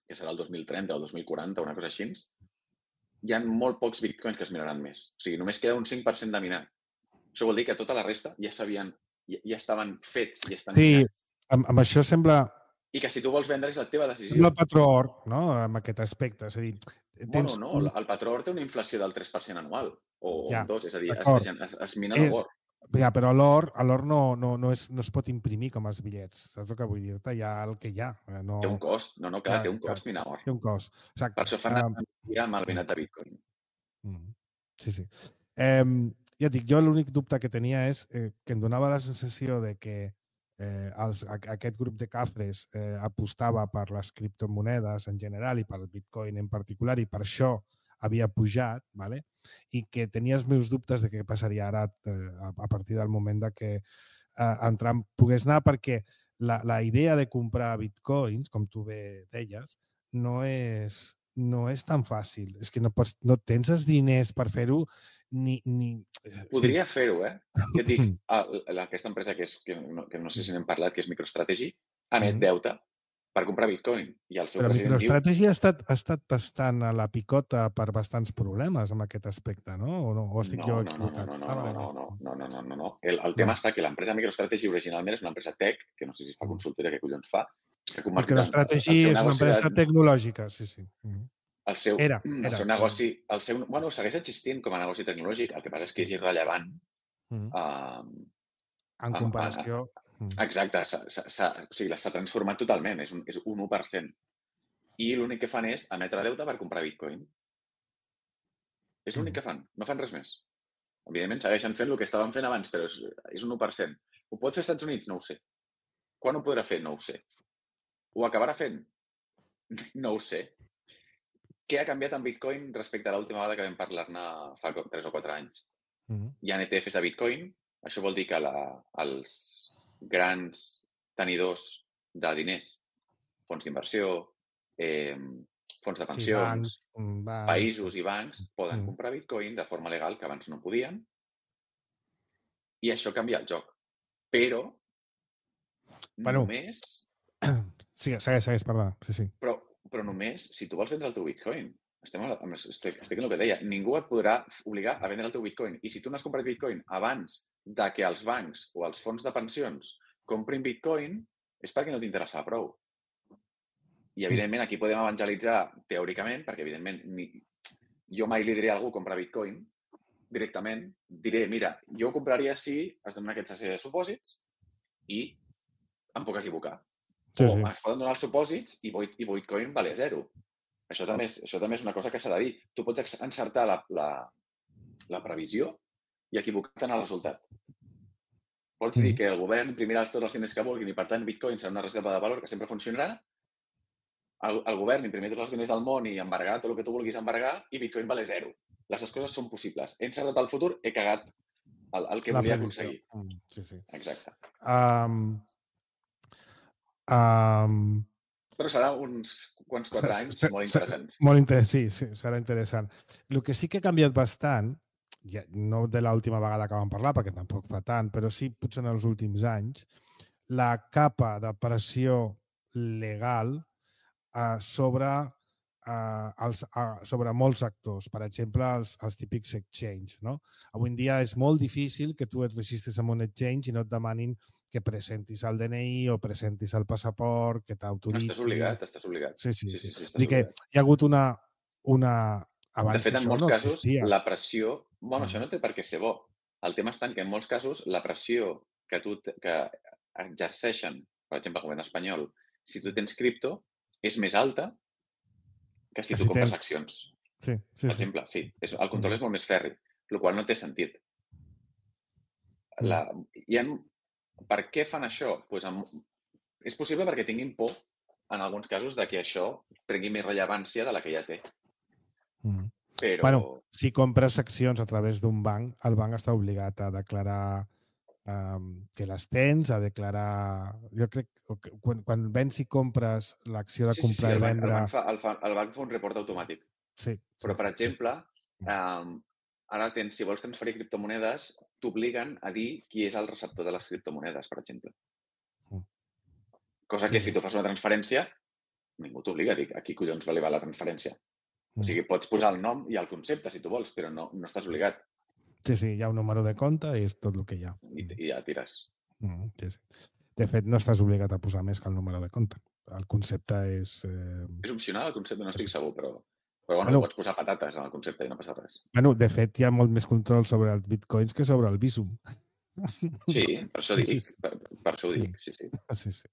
que serà el dos mil trenta o dos mil quaranta, una cosa així, hi ha molt pocs bitcoins que es minaran més. O sigui, només queda un cinc per cent de minar. Això vol dir que tota la resta ja sabien, ja, ja estaven fets i estan Sí, minats. amb, amb això sembla, I que si tu vols vendre és la teva decisió. sembla el patró or, no?, amb aquest aspecte. És a dir, Bueno, tens no, un... el patró or té una inflació del tres per cent anual, o Ja, un dos, és a dir, es, d'acord. es, es mina de És- l'or. Ja, però l'or a l'or no, no, no, és, no es pot imprimir com els bitllets. Saps el que vull dir-te? Hi ha el que hi ha. No, Té un cost, no, no, clar, té un clar, cost minar or. té un cost. Exacte. Per això fan Ah, uh, amb el minat de bitcoin. Mm. Sí, sí. Eh, ja et dic, jo l'únic dubte que tenia és eh, que em donava la sensació de que eh, els, a, aquest grup de cafres eh, apostava per les criptomonedes en general i per el bitcoin en particular i per això havia pujat, ¿vale? I que tenia els meus dubtes de què passaria ara eh, a, a partir del moment de que eh, en Trump pogués anar, perquè la, la idea de comprar bitcoins, com tu bé deies, no és, no és tan fàcil. És que no, pots, no tens els diners per fer-ho ni... ni... Podria sí. fer-ho, eh? Jo et dic, el, aquesta empresa que, és, que, no, que no sé si n'hem parlat, que és MicroStrategy, emet Mm. deute per comprar bitcoin. I el seu Però president diu... MicroStrategy ha estat, ha estat bastant a la picota per bastants problemes amb aquest aspecte, no? O, no? O estic No, jo no, no, equivocat? no, no, Ah, no, vale, no, vale. no, no, no, no, no, no. El, el tema No. està que l'empresa MicroStrategy originalment és una empresa tech, que no sé si fa Mm. consultoria, que collons fa, s'ha convertit en... MicroStrategy el seu és una negoci empresa de- tecnològica, sí, sí. Mm. El seu, Era, el era. seu negoci... El seu, bueno, segueix existint com a negoci tecnològic, el que passa és que és irrellevant. Mm. Uh, En comparació... Mm. Exacte, s'ha, s'ha, o sigui, s'ha transformat totalment, és un, és un u per cent. I l'únic que fan és emetre deute per comprar bitcoin. És l'únic Mm. que fan, no fan res més. Evidentment segueixen fent el que estaven fent abans, però és, és un u per cent. Ho pot fer als Estats Units? No ho sé. Quan ho podrà fer? No ho sé. Ho acabarà fent? No ho sé. Què ha canviat en Bitcoin respecte a l'última vegada que vam parlar-ne fa tres o quatre anys? Mm. Hi ha E T Fs de Bitcoin. Això vol dir que la, els grans tenidors de diners, fons d'inversió, eh, fons de Sí, pensions, bancs, mm, bancs. països i bancs poden Mm. comprar Bitcoin de forma legal, que abans no podien, i això canvia el joc. Però Bueno. només... Sí, segueix, segueix, perdona. Sí, sí. Però, però només si tu vols vendre el teu Bitcoin. Estem, a, estic, estic en el que deia. Ningú et podrà obligar a vendre el teu Bitcoin. I si tu no has comprat Bitcoin abans de que els bancs o els fons de pensions comprin Bitcoin, és perquè no t'interessa prou. I, evidentment, aquí podem evangelitzar teòricament, perquè, evidentment, ni... jo mai li diré a algú comprar Bitcoin directament. Diré, mira, jo ho compraria si es donen aquesta sèrie de supòsits i em puc equivocar. Sí, O sí. es poden donar els supòsits i Bitcoin vale zero. Això també, és, això també és una cosa que s'ha de dir. Tu pots encertar la, la, la previsió i equivocar-te en el resultat. Pots dir que el govern imprimirà tots els diners que vulguin i, per tant, Bitcoin serà una reserva de valor que sempre funcionarà. El, el govern imprimir tots els diners del món i embargar tot el que tu vulguis embargar i Bitcoin vale zero. Les dues coses són possibles. He encertat el futur, he cagat el, el que La volia previsió. aconseguir. Mm, sí, sí. Exacte. Um, um, Però serà uns quants quatre anys Se- molt se- interessants. Molt interessant, sí, sí, serà interessant. El que sí que ha canviat bastant, ja, no de l'última vegada que vam parlar, perquè tampoc fa tant, però sí potser en els últims anys, la capa de pressió legal eh, sobre, eh, els, eh, sobre molts actors, per exemple, els, els típics exchange. No? Avui en dia és molt difícil que tu et registris en un exchange i no et demanin que presentis el D N I o presentis el passaport, que No, t'autoritzi. estàs obligat, estàs obligat. Sí, sí, Sí, sí. sí, sí, estàs Vull dir que obligat. hi ha hagut una... una... Abans De fet, en això molts no casos, existia. la pressió... Bueno, Mm. això no té per què ser bo. El tema està en que en molts casos la pressió que, tu, que exerceixen, per exemple, el govern espanyol, si tu tens cripto, és més alta que si Que tu si compres tens- accions. Sí, sí, Per sí. exemple, sí. És, el control és molt més ferri, el qual no té sentit. La, hi ha, per què fan això? Pues amb, és possible perquè tinguin por, en alguns casos, de que això prengui més rellevància de la que ja té. Mm. Però... Bueno, si compres accions a través d'un banc, el banc està obligat a declarar um, que les tens, a declarar... Jo crec que quan, quan vens i compres l'acció de sí, sí, sí, comprar el i banc, el, vendre... banc fa, el, fa, el banc fa un report automàtic. Sí, sí, Però, per sí, exemple, sí. um, ara tens, si vols transferir criptomonedes, t'obliguen a dir qui és el receptor de les criptomonedes, per exemple. Mm. Cosa Sí, que sí. si tu fas una transferència, ningú t'obliga a dir a qui collons va la transferència. O sigui, pots posar el nom i el concepte, si tu vols, però no, no estàs obligat. Sí, sí, hi ha un número de compte i és tot el que hi ha. I, i ja tires. Mm, sí, sí. De fet, no estàs obligat a posar més que el número de compte. El concepte és... Eh... És opcional, el concepte, no estic segur, però, però bueno, Bueno. pots posar patates en el concepte i no passa res. Bueno, de fet, hi ha molt més control sobre els bitcoins que sobre el Bizum. Sí, per això dic, Sí, sí. per, per això ho dic, sí, sí. Sí, sí.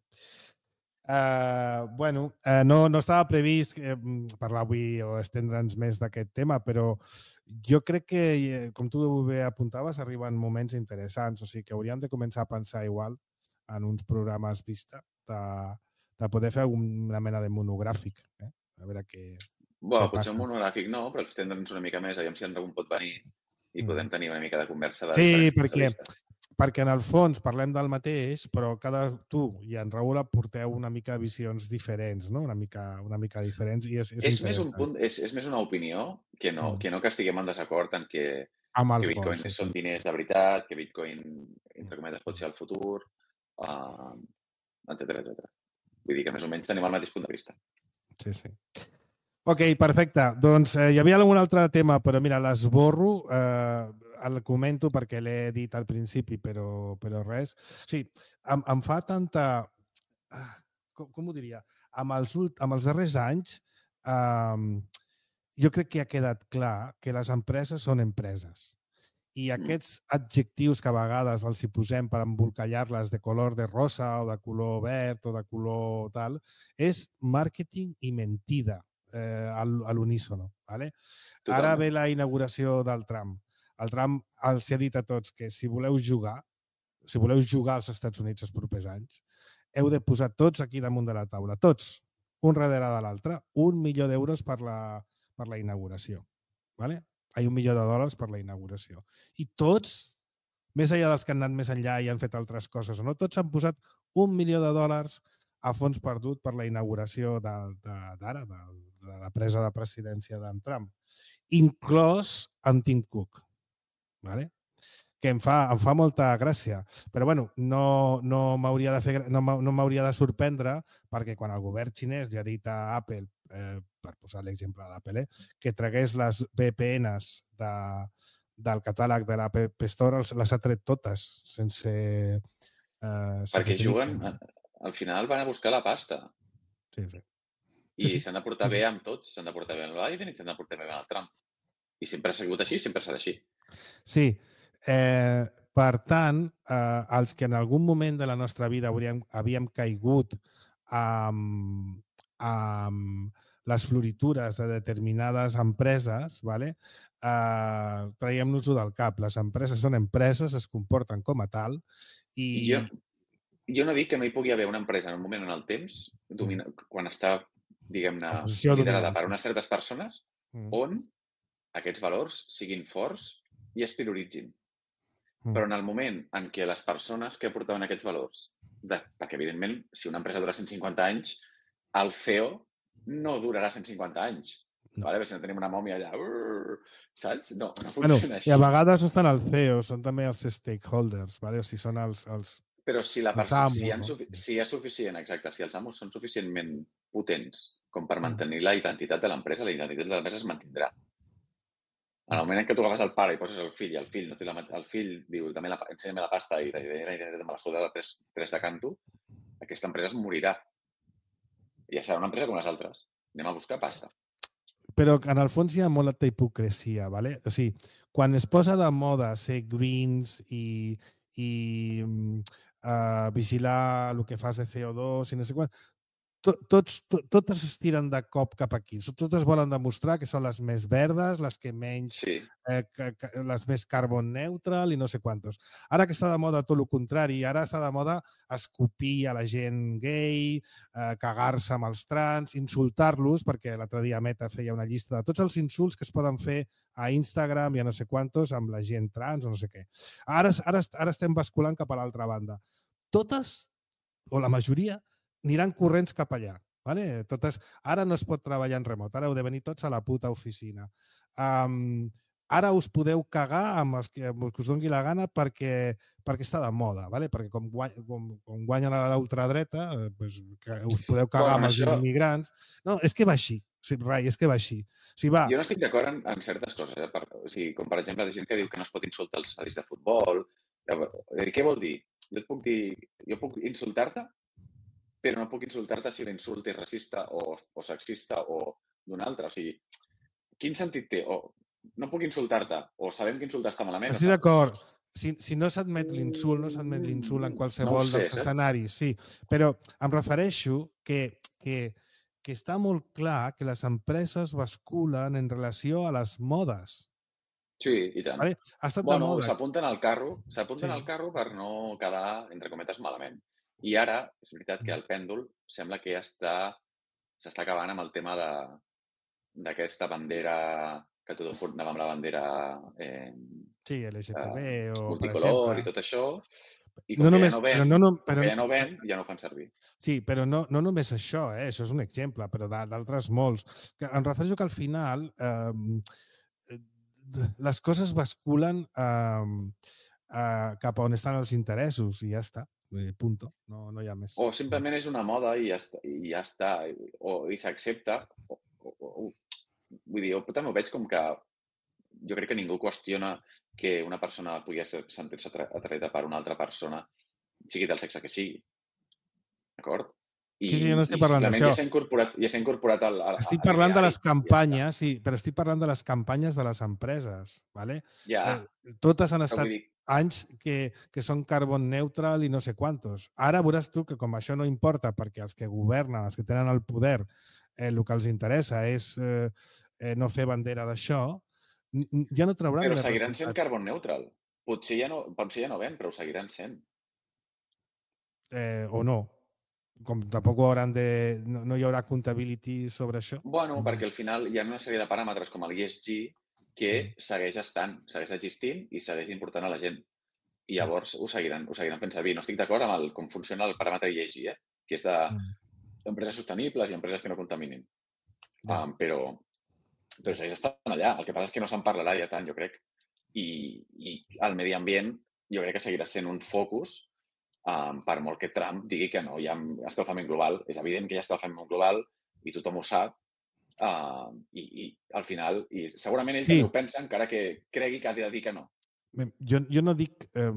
Uh, bueno, uh, no, no estava previst eh, parlar avui o estendre'ns més d'aquest tema, però jo crec que, eh, com tu bé apuntaves, arriben moments interessants, o sigui que hauríem de començar a pensar igual en uns programes vista de, de poder fer alguna mena de monogràfic. Eh? A veure què, Bueno, què potser passa. un monogràfic no, però extendre'ns una mica més, aviam si en algun pot venir i Mm. podem tenir una mica de conversa de Sí, diferents perquè, especialistes. perquè en el fons parlem del mateix, però cada tu i en Raül aporteu una mica visions diferents, no? Una mica, una mica diferents i és, és, És més un interessant. punt, és, és més una opinió que no, Mm. que no que estiguem en desacord en que, Amb el que Bitcoin fons. Sí, són sí. diners de veritat, que Bitcoin, entre cometes, pot ser el futur, uh, etcètera, etcètera. Vull dir que més o menys tenim el mateix punt de vista. Sí, sí. Ok, perfecte. Doncs eh, hi havia algun altre tema, però mira, l'esborro, eh, el comento perquè l'he dit al principi, però, però res. Sí, em, em fa tanta... ah, Com, com ho diria? Amb els, ult- amb els darrers anys, eh, jo crec que ha quedat clar que les empreses són empreses. I aquests adjectius que a vegades els hi posem per embolcallar-les de color de rosa o de color verd o de color tal, és màrqueting i mentida eh, a l'unísono. ¿Vale? Ara Totalment. ve la inauguració del Trump. El Trump els ha dit a tots que si voleu jugar, si voleu jugar als Estats Units els propers anys, heu de posar tots aquí damunt de la taula, tots, un darrere de l'altre, un milió d'euros per la, per la inauguració. ¿Vale? Hay un milió de dòlars per la inauguració. I tots, més enllà dels que han anat més enllà i han fet altres coses o no, tots han posat un milió de dòlars a fons perdut per la inauguració d'ara, de, de, de la presa de presidència d'en Trump, inclòs en Tim Cook, ¿vale? Que em fa, em fa molta gràcia. Però bueno, no, no m'hauria de, fer, no, m'ha- no m'hauria de sorprendre perquè quan el govern xinès li ha dit a Apple, eh, per posar l'exemple d'Apple, eh, que tragués les V P Ns de, del catàleg de l'App Store, els- les ha tret totes, sense... Eh, sense Perquè tenir- juguen, al final van a buscar la pasta Sí, sí. i Sí, sí. s'han de portar Sí, sí. bé amb tots, s'han de portar bé amb Biden i s'han de portar bé amb el Trump. I sempre ha sigut així, sempre serà així. Sí. Eh, per tant, eh, els que en algun moment de la nostra vida hauríem, havíem caigut amb, amb les floritures de determinades empreses, ¿vale? eh, traiem-nos-ho del cap. Les empreses són empreses, es comporten com a tal i... I jo, jo no dic que no hi pugui haver una empresa en un moment en el temps, domina, quan està, diguem-ne, En posició liderada dominant, per sí. unes certes persones, Mm. on aquests valors siguin forts i es prioritzin. Mm. Però en el moment en què les persones que portaven aquests valors, de, perquè evidentment, si una empresa dura cent cinquanta anys, el C E O no durarà cent cinquanta anys. No. Vale? Si no tenim una mòmia allà, urr, saps? No, no Bueno, funciona i així. a vegades no estan els C E O, són també els stakeholders, ¿vale? O sigui, són els... els... Però si, la els persona, amos, si, hi ha no? sufi si hi ha suficient, exacte, si els amos són suficientment potents com per Mm. mantenir la identitat de l'empresa, la identitat de l'empresa es mantindrà. En el Mm. moment en què tu agafes el pare i poses el fill, i el fill no té la, el fill diu, dame la, ensenya-me la pasta i me la suda de tres, tres de canto, aquesta empresa es morirà. I ja serà una empresa com les altres. Anem a buscar pasta. Però en el fons hi ha molta hipocresia, ¿vale? O sigui, quan es posa de moda ser greens i, i uh, vigilar el que fas de C O dos i no sé quan, to, tots, to, totes es tiren de cop cap aquí. Totes volen demostrar que són les més verdes, les que menys, Sí. eh, que, que, les més carbon neutral i no sé quantos. Ara que està de moda tot el contrari, ara està de moda escopir a la gent gay, eh, cagar-se amb els trans, insultar-los, perquè l'altre dia Meta feia una llista de tots els insults que es poden fer a Instagram i a no sé quantos amb la gent trans o no sé què. Ara, ara, ara estem basculant cap a l'altra banda. Totes, o la majoria, aniran corrents cap allà. Vale? Totes, ara no es pot treballar en remot, ara heu de venir tots a la puta oficina. Um, ara us podeu cagar amb els que, amb els que us doni la gana perquè, perquè està de moda, ¿vale? Perquè com, guany, com, com guanyen a l'ultradreta, eh, pues, que us podeu cagar Bueno, amb els això- immigrants. No, és que va així, sí, Rai, és que va així. O sigui, va, Jo no estic d'acord en, en certes coses. Eh? Per, o sigui, com per exemple, la gent que diu que no es pot insultar als estadis de futbol. Eh, Què vol dir? Jo et puc dir... Jo puc insultar-te, però no puc insultar-te si l'insult és racista o, o sexista o d'un altre. O sigui, quin sentit té? O no puc insultar-te, o sabem que insultar està malament. estic o d'acord. Si, si no s'admet l'insult, no s'admet l'insult en qualsevol No ho sé, dels saps? escenaris, sí. Però em refereixo que, que, que està molt clar que les empreses basculen en relació a les modes. Sí, i tant. Vale? Ha estat Bueno, de moda. s'apunten al carro, s'apunten Sí. al carro per no quedar, entre cometes, malament. I ara, és veritat que el pèndol sembla que ja està s'està acabant amb el tema de d'aquesta bandera, que tothom anava amb la bandera eh, Sí, L G T B eh, o, per multicolor exemple. i tot això, i com No que només, ja no però ven, no, no, com però, que ja no ven, ja no ho fan servir. sí, però no, no només això, eh? Això és un exemple, però d'al- d'altres molts. Que em refereixo que al final eh, les coses basculen eh, eh, cap a on estan els interessos i ja està, eh, punto, no, no hi ha més. O simplement és una moda i ja està, i, ja està, o, i s'accepta. O, o, o, vull dir, jo també ho veig com que jo crec que ningú qüestiona que una persona pugui sentir-se atraeta per una altra persona, sigui del sexe que sigui. D'acord? I, Sí, jo no estic i parlant simplement d'això. ja s'ha incorporat, ja s'ha incorporat al, al, Estic a parlant de l'ideari, les campanyes, sí, però estic parlant de les campanyes de les empreses, ¿vale? Ja, Eh, totes han però estat vull dir, anys que, que són carbon neutral i no sé quantos. Ara veuràs tu que com això no importa perquè els que governen, els que tenen el poder, eh, el que els interessa és eh, eh, no fer bandera d'això, n- n- ja no trauran però més seguiran sent resultats. carbon neutral. Potser ja no, potser ja no ven, però ho seguiran sent. Eh, o no. Com tampoc hauran de... No, no hi haurà comptability sobre això. Bueno, perquè al final hi ha una sèrie de paràmetres com l'E S G que segueix estant, segueix existint i segueix important a la gent. I llavors ho seguiran, ho seguiran fent servir. No estic d'acord amb el, com funciona el paràmetre E S G, eh? Que és d'empreses sostenibles i empreses que no contaminin. Ja. Um, però, però segueix estant allà. El que passa és que no se'n parlarà ja tant, jo crec. I, i el medi ambient jo crec que seguirà sent un focus um, per molt que Trump digui que no hi ha escalfament global. És evident que hi ha escalfament global i tothom ho sap. Uh, i, I al final, i segurament ell Sí. també ho pensa, encara que cregui que ha de dir que no. Jo, jo no dic... Eh,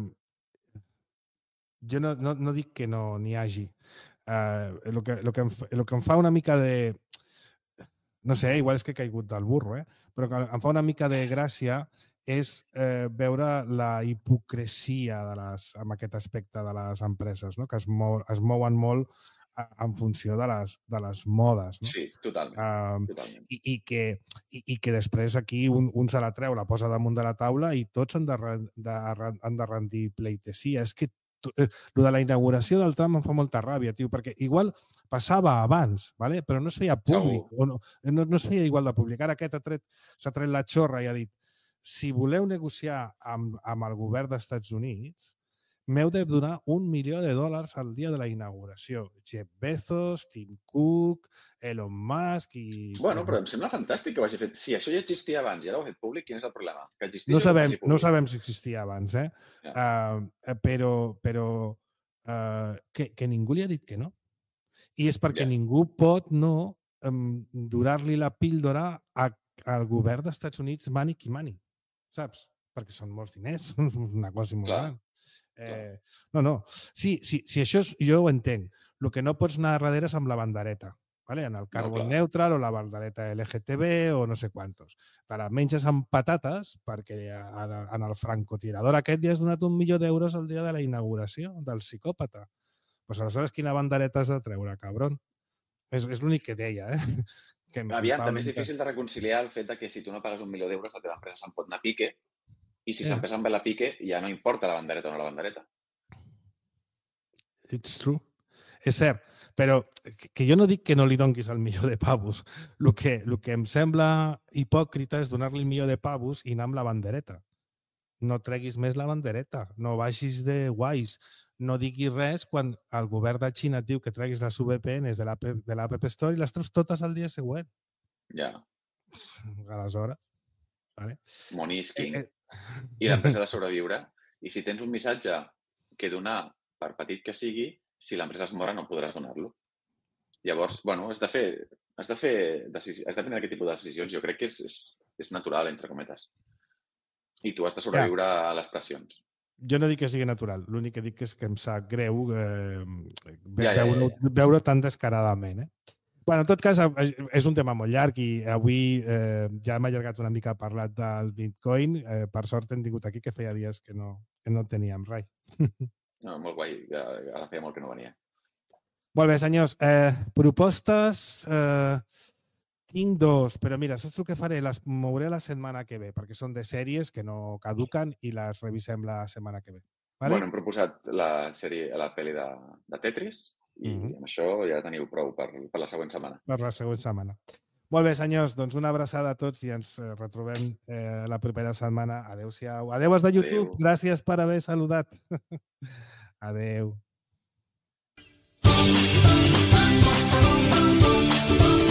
jo no, no, no dic que no n'hi hagi. Eh, el, que, el, que em, fa- el que em fa una mica de... No sé, igual és que he caigut del burro, eh? Però que em fa una mica de gràcia és eh, veure la hipocresia de les, amb aquest aspecte de les empreses, no? Que es, mou, es mouen molt a, en funció de les, de les modes. No? Sí, totalment. Um, totalment. i, i, que, i, i que després aquí un, un se la treu, la posa damunt de la taula i tots han de, ren- de, ren- han de rendir pleitesia. És que to- eh, lo de la inauguració del tram em fa molta ràbia, tio, perquè igual passava abans, ¿vale? Però no es feia públic, o no, no, no es feia igual de públic. Ara aquest ha tret, s'ha tret la xorra i ha dit si voleu negociar amb, amb el govern d'Estats Units, m'heu de donar un milió de dòlars al dia de la inauguració. Jeff Bezos, Tim Cook, Elon Musk i... Bueno, però em sembla fantàstic que ho hagi fet. Si això ja existia abans i ara ho ha fet públic, quin és el problema? Que existeix No o que ho sabem, faci públic? no sabem si existia abans, eh? Ja. Uh, però però uh, que, que ningú li ha dit que no. I és perquè Ja. ningú pot no um, donar-li la píldora a, al govern d'Estats Units mani qui mani, saps? Perquè són molts diners, una cosa molt Clar. gran. Eh, no, no. Sí, sí, sí, això és, jo ho entenc. El que no pots anar darrere és amb la bandereta. ¿Vale? En el carbon clar. neutral o la bandereta L G T B o no sé quantos. Te la menges amb patates perquè en en el francotirador aquest li has donat un milió d'euros el dia de la inauguració del psicòpata. Pues aleshores quina bandereta has de treure, cabron? És, és l'únic que deia, eh? Que em- em Aviam, fa també és una mica- difícil de reconciliar el fet de que si tu no pagues un milió d'euros, la teva empresa se'n pot anar a pique, i si Ja. s'empresa amb la pique, ja no importa la bandereta o no la bandereta. It's true. És cert, però que- que jo no dic que no li donguis el milió de pavos. El que, el que em sembla hipòcrita és donar-li el milió de pavos i anar amb la bandereta. No treguis més la bandereta, no vagis de guais, no diguis res quan el govern de Xina et diu que treguis les V P Ns de l'App de l'App Store i les treus totes al dia següent. Ja. Aleshores, Vale? Monisking. Eh, eh. I l'empresa ha de sobreviure. I si tens un missatge que donar, per petit que sigui, si l'empresa es mora no podràs donar-lo. Llavors, bueno, has de fer, has de fer decisi- has de prendre aquest tipus de decisions. Jo crec que és, és, és natural, entre cometes. I tu has de sobreviure ja. a les pressions. Jo no dic que sigui natural, l'únic que dic és que em sap greu eh, Ja, ja, veure, ja, ja. veure tan descaradament. Eh? Bueno, en tot cas, és un tema molt llarg i avui eh, ja hem allargat una mica parlat del Bitcoin. Eh, per sort hem tingut aquí que feia dies que no, que no teníem res. No, molt guai, ja, ara feia molt que no venia. Molt bé, senyors. Eh, propostes... Eh, tinc dos, però mira, saps el que faré? Les mouré la setmana que ve, perquè són de sèries que no caduquen i les revisem la setmana que ve. Vale? Bueno, hem proposat la sèrie, la pel·li de, de Tetris i Mhm. amb això ja teniu prou per, per la següent setmana. Per la següent setmana. Molt bé, senyors, doncs una abraçada a tots i ens eh, retrobem eh, la propera setmana. Adéu-siau. Adéu, els de YouTube. Adéu. Gràcies per haver saludat. Adéu.